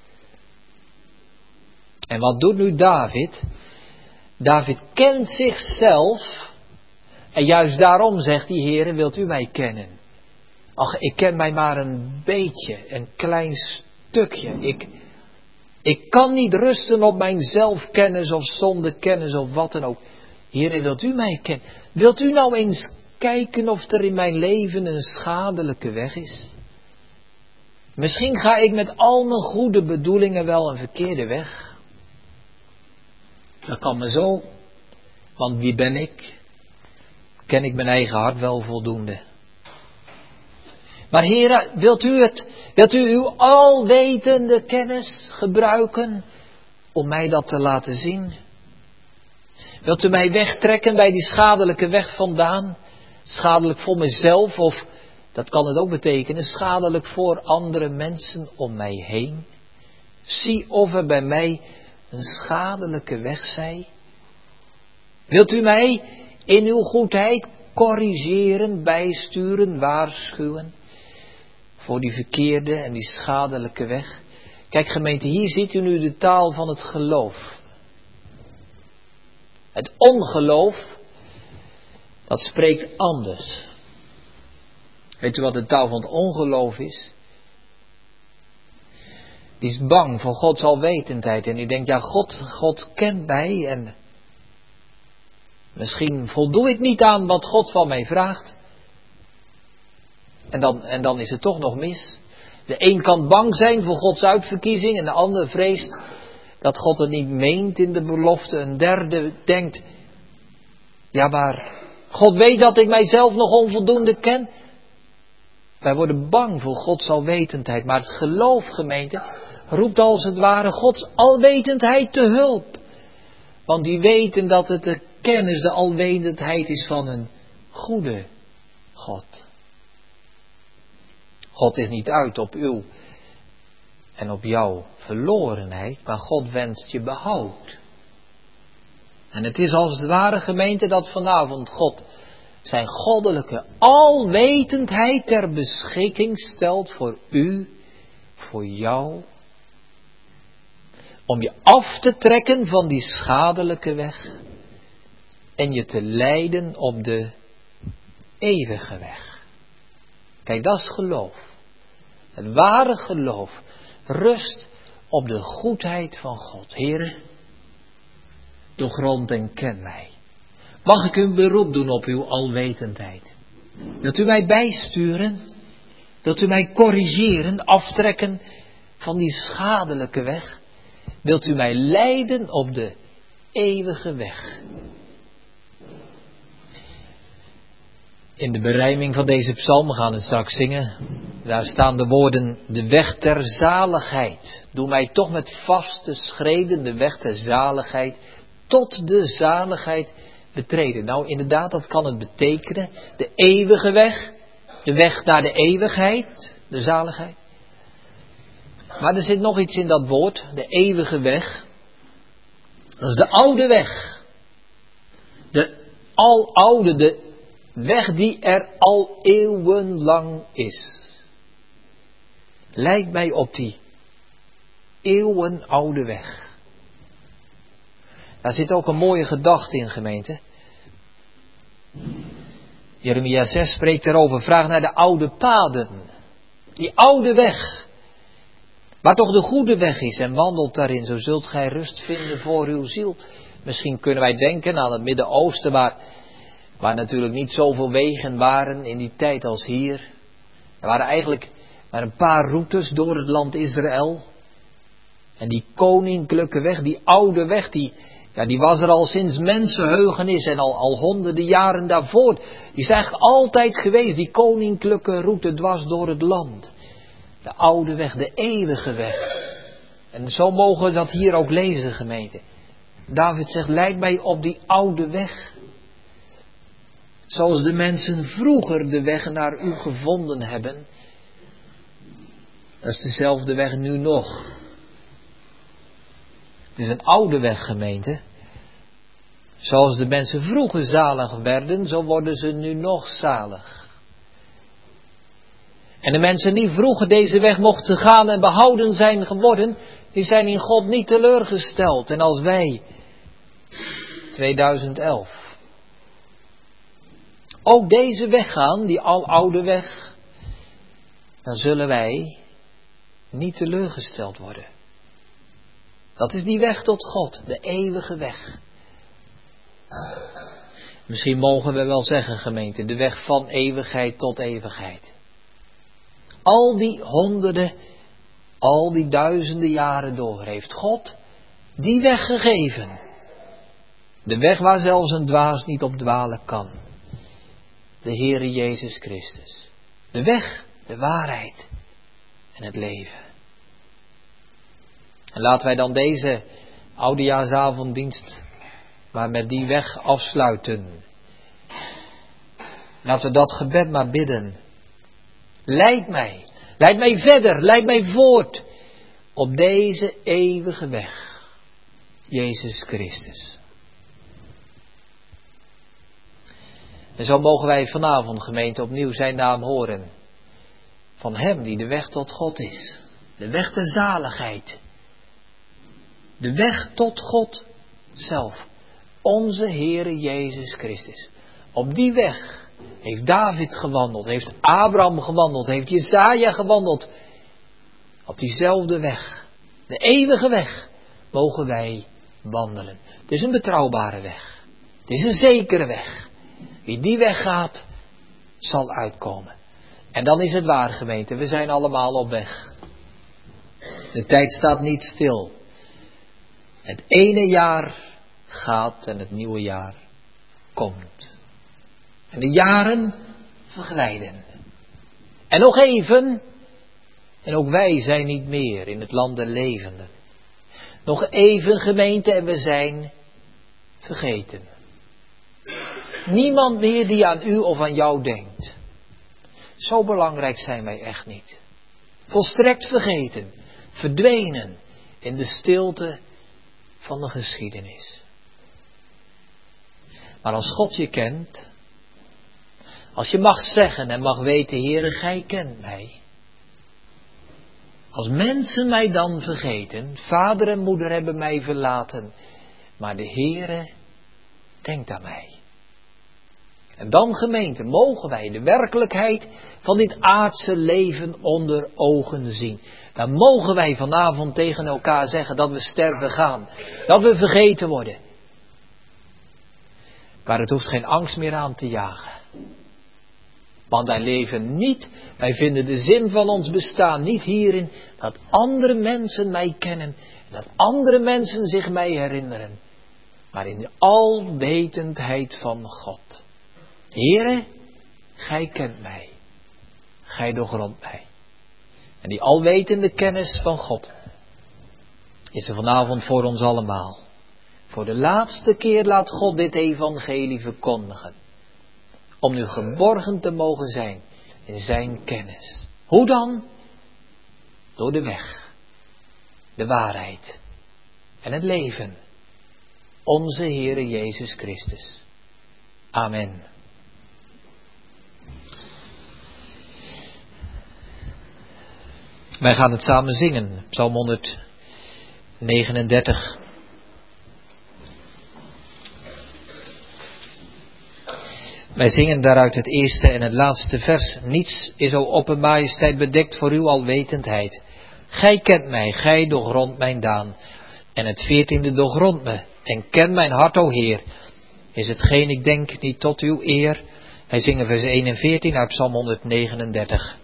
En wat doet nu David? David kent zichzelf. En juist daarom zegt die Heere, wilt u mij kennen? Ach, ik ken mij maar een beetje, een klein stukje. Ik, ik kan niet rusten op mijn zelfkennis of zondekennis of wat dan ook. Heere, wilt u mij kennen? Wilt u nou eens kijken of er in mijn leven een schadelijke weg is? Misschien ga ik met al mijn goede bedoelingen wel een verkeerde weg. Dat kan me zo. Want wie ben ik? Ken ik mijn eigen hart wel voldoende? Maar Heere, wilt u het, wilt u uw alwetende kennis gebruiken om mij dat te laten zien? Wilt u mij wegtrekken bij die schadelijke weg vandaan? Schadelijk voor mezelf of, dat kan het ook betekenen, schadelijk voor andere mensen om mij heen? Zie of er bij mij een schadelijke weg zij. Wilt u mij in uw goedheid corrigeren, bijsturen, waarschuwen voor die verkeerde en die schadelijke weg? Kijk gemeente, hier ziet u nu de taal van het geloof. Het ongeloof, dat spreekt anders. Weet u wat de taal van het ongeloof is? Die is bang voor Gods alwetendheid. En die denkt, ja, God, God kent mij en misschien voldoe ik niet aan wat God van mij vraagt. En dan, en dan is het toch nog mis. De een kan bang zijn voor Gods uitverkiezing en de ander vreest dat God het niet meent in de belofte. Een derde denkt, ja maar God weet dat ik mijzelf nog onvoldoende ken. Wij worden bang voor Gods alwetendheid. Maar het geloof, gemeente, roept als het ware Gods alwetendheid te hulp. Want die weten dat het de kennis, de alwetendheid is van een goede God. God is niet uit op uw en op jouw verlorenheid, maar God wenst je behoud. En het is als het ware, gemeente, dat vanavond God zijn goddelijke alwetendheid ter beschikking stelt voor u, voor jou. Om je af te trekken van die schadelijke weg. En je te leiden op de eeuwige weg. Kijk, dat is geloof. Het ware geloof rust op de goedheid van God. Heere, doorgrond en ken mij. Mag ik een beroep doen op uw alwetendheid? Wilt u mij bijsturen? Wilt u mij corrigeren, aftrekken van die schadelijke weg? Wilt u mij leiden op de eeuwige weg? In de berijming van deze psalm, we gaan het straks zingen, daar staan de woorden, de weg ter zaligheid. Doe mij toch met vaste schreden de weg ter zaligheid, tot de zaligheid betreden. Nou, inderdaad, dat kan het betekenen, de eeuwige weg, de weg naar de eeuwigheid, de zaligheid. Maar er zit nog iets in dat woord, de eeuwige weg. Dat is de oude weg. De aloude, de weg die er al eeuwenlang is. Lijkt mij op die eeuwenoude weg. Daar zit ook een mooie gedachte in, gemeente. Jeremia zes spreekt erover, vraag naar de oude paden. Die oude weg. Waar toch de goede weg is en wandelt daarin, zo zult gij rust vinden voor uw ziel. Misschien kunnen wij denken aan het Midden-Oosten, waar, waar natuurlijk niet zoveel wegen waren in die tijd als hier. Er waren eigenlijk maar een paar routes door het land Israël. En die koninklijke weg, die oude weg, die, ja, die was er al sinds mensenheugenis en al, al honderden jaren daarvoor. Die is eigenlijk altijd geweest, die koninklijke route dwars door het land. De oude weg, de eeuwige weg. En zo mogen we dat hier ook lezen, gemeente. David zegt, leid mij op die oude weg. Zoals de mensen vroeger de weg naar u gevonden hebben. Dat is dezelfde weg nu nog. Het is een oude weg, gemeente. Zoals de mensen vroeger zalig werden, zo worden ze nu nog zalig. En de mensen die vroeger deze weg mochten gaan en behouden zijn geworden, die zijn in God niet teleurgesteld. En als wij, tweeduizend elf, ook deze weg gaan, die aloude weg, dan zullen wij niet teleurgesteld worden. Dat is die weg tot God, de eeuwige weg. Misschien mogen we wel zeggen, gemeente, de weg van eeuwigheid tot eeuwigheid. Al die honderden, al die duizenden jaren door heeft God die weg gegeven. De weg waar zelfs een dwaas niet op dwalen kan. De Heere Jezus Christus. De weg, de waarheid en het leven. En laten wij dan deze oudejaarsavonddienst maar met die weg afsluiten. Laten we dat gebed maar bidden. Leid mij, leid mij verder, leid mij voort op deze eeuwige weg. Jezus Christus. En zo mogen wij vanavond, gemeente, opnieuw zijn naam horen. Van Hem die de weg tot God is. De weg der zaligheid. De weg tot God zelf. Onze Heere Jezus Christus. Op die weg heeft David gewandeld, heeft Abraham gewandeld, heeft Jesaja gewandeld. Op diezelfde weg, de eeuwige weg, mogen wij wandelen. Het is een betrouwbare weg. Het is een zekere weg. Wie die weg gaat, zal uitkomen. En dan is het waar, gemeente, we zijn allemaal op weg. De tijd staat niet stil. Het ene jaar gaat en het nieuwe jaar komt. En de jaren verglijden. En nog even, en ook wij zijn niet meer in het land der levenden. Nog even, gemeente, en we zijn vergeten. Niemand meer die aan u of aan jou denkt. Zo belangrijk zijn wij echt niet. Volstrekt vergeten, verdwenen in de stilte van de geschiedenis. Maar als God je kent, als je mag zeggen en mag weten, Heere, gij kent mij. Als mensen mij dan vergeten, vader en moeder hebben mij verlaten, maar de Heere denkt aan mij. En dan, gemeente, mogen wij de werkelijkheid van dit aardse leven onder ogen zien. Dan mogen wij vanavond tegen elkaar zeggen dat we sterven gaan. Dat we vergeten worden. Maar het hoeft geen angst meer aan te jagen. Want wij leven niet, wij vinden de zin van ons bestaan niet hierin dat andere mensen mij kennen. En dat andere mensen zich mij herinneren. Maar in de alwetendheid van God. Heere, gij kent mij. Gij doorgrondt mij. En die alwetende kennis van God is er vanavond voor ons allemaal. Voor de laatste keer laat God dit evangelie verkondigen. Om nu geborgen te mogen zijn in zijn kennis. Hoe dan? Door de weg, de waarheid en het leven. Onze Heere Jezus Christus. Amen. Wij gaan het samen zingen. Psalm honderdnegenendertig. Wij zingen daaruit het eerste en het laatste vers. Niets is o oppermajesteit bedekt voor uw alwetendheid. Gij kent mij, gij doorgrondt mijn daan. En het veertiende doorgrondt me en ken mijn hart, o Heer. Is hetgeen ik denk niet tot uw eer. Wij zingen vers één en veertien uit Psalm honderdnegenendertig.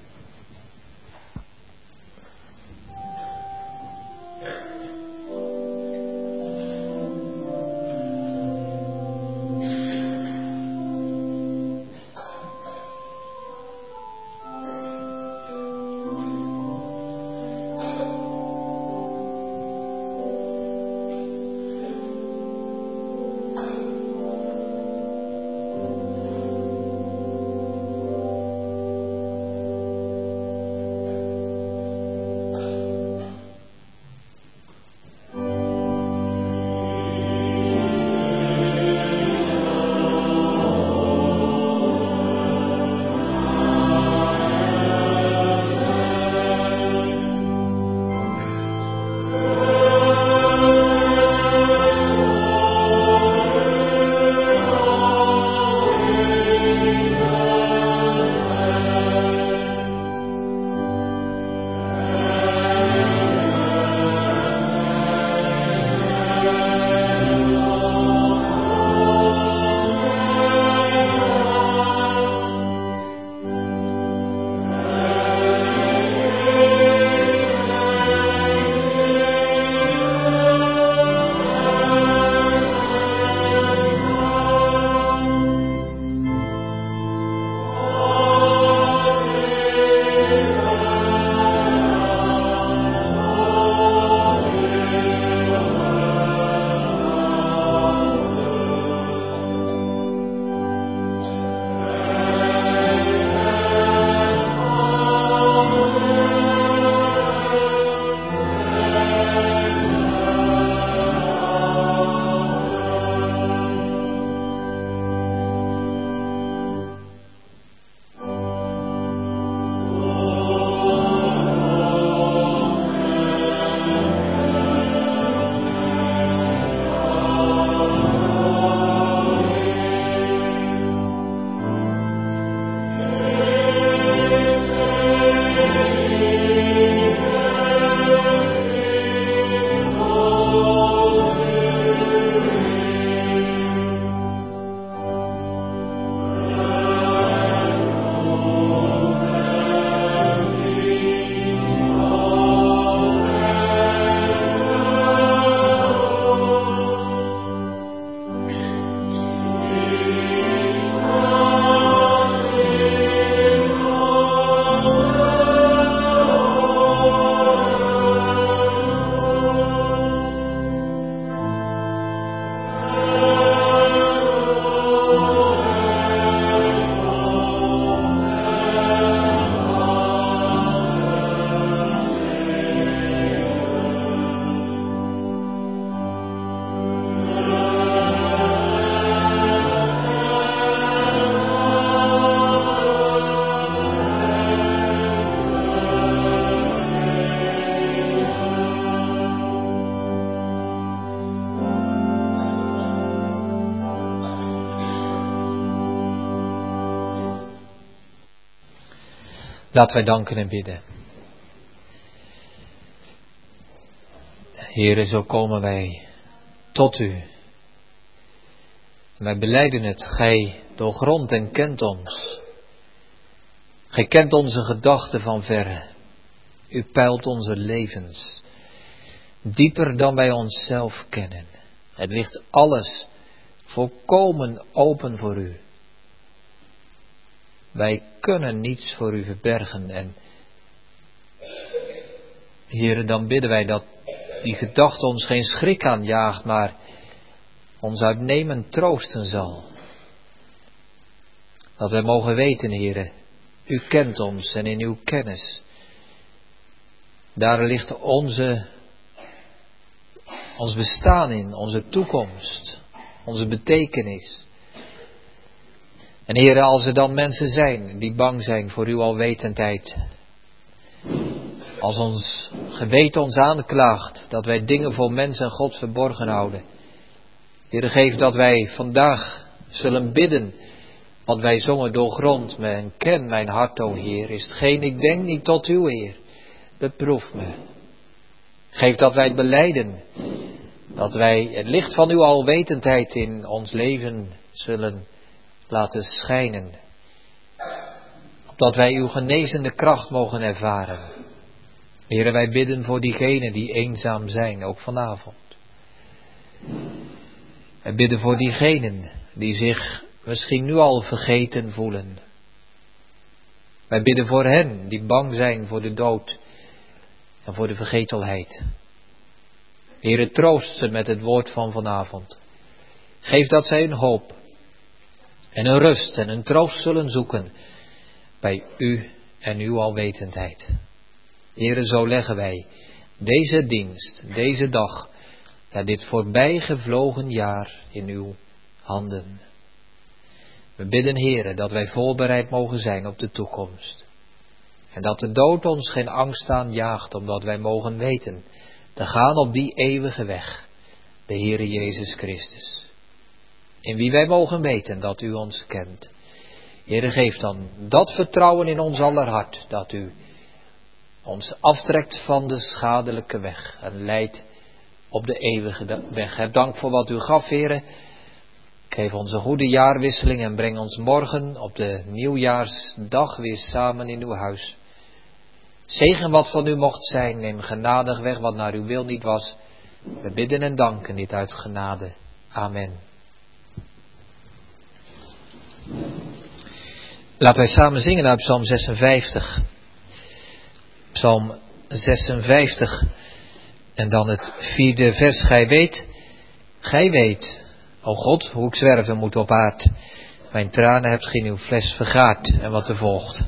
Laten wij danken en bidden. Heere, zo komen wij tot u. Wij belijden het, gij doorgrondt en kent ons. Gij kent onze gedachten van verre. U peilt onze levens. Dieper dan wij onszelf kennen. Het ligt alles volkomen open voor u. Wij kunnen niets voor u verbergen. En Heere, dan bidden wij dat die gedachte ons geen schrik aanjaagt, maar ons uitnemend troosten zal. Dat wij mogen weten, Heere, u kent ons en in uw kennis. Daar ligt onze, ons bestaan in, onze toekomst, onze betekenis. En Heere, als er dan mensen zijn die bang zijn voor uw alwetendheid, als ons geweten ons aanklaagt dat wij dingen voor mens en God verborgen houden. Heere, geef dat wij vandaag zullen bidden, wat wij zongen doorgrond me en ken mijn hart, o Heer, is hetgeen ik denk niet tot uw eer. Beproef me. Geef dat wij het belijden, dat wij het licht van uw alwetendheid in ons leven zullen laten schijnen. Opdat wij uw genezende kracht mogen ervaren. Heere, wij bidden voor diegenen die eenzaam zijn, ook vanavond. Wij bidden voor diegenen die zich misschien nu al vergeten voelen. Wij bidden voor hen die bang zijn voor de dood en voor de vergetelheid. Heere, troost ze met het woord van vanavond. Geef dat zij een hoop en een rust en een troost zullen zoeken bij u en uw alwetendheid. Heere, zo leggen wij deze dienst, deze dag, ja, dit voorbijgevlogen jaar in uw handen. We bidden, Heere, dat wij voorbereid mogen zijn op de toekomst. En dat de dood ons geen angst aanjaagt, omdat wij mogen weten te gaan op die eeuwige weg, de Heere Jezus Christus. In wie wij mogen weten dat u ons kent. Heere, geef dan dat vertrouwen in ons aller hart, dat u ons aftrekt van de schadelijke weg en leidt op de eeuwige weg. Heb dank voor wat u gaf, Heere. Geef ons een goede jaarwisseling en breng ons morgen op de nieuwjaarsdag weer samen in uw huis. Zegen wat van u mocht zijn, neem genadig weg wat naar uw wil niet was. We bidden en danken dit uit genade. Amen. Laten wij samen zingen uit Psalm zesenvijftig. Psalm zesenvijftig. En dan het vierde vers. Gij weet, gij weet, o God, hoe ik zwerven moet op aard. Mijn tranen hebt gij in uw fles vergaard. En wat er volgt.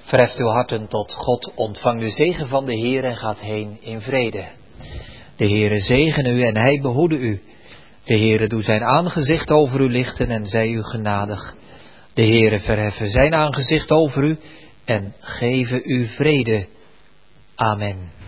Verheft uw harten tot God, ontvang de zegen van de Heer en gaat heen in vrede. De Heere zegene u en hij behoede u. De Heere doe zijn aangezicht over u lichten en zij u genadig. De Heere verheffen zijn aangezicht over u en geven u vrede. Amen.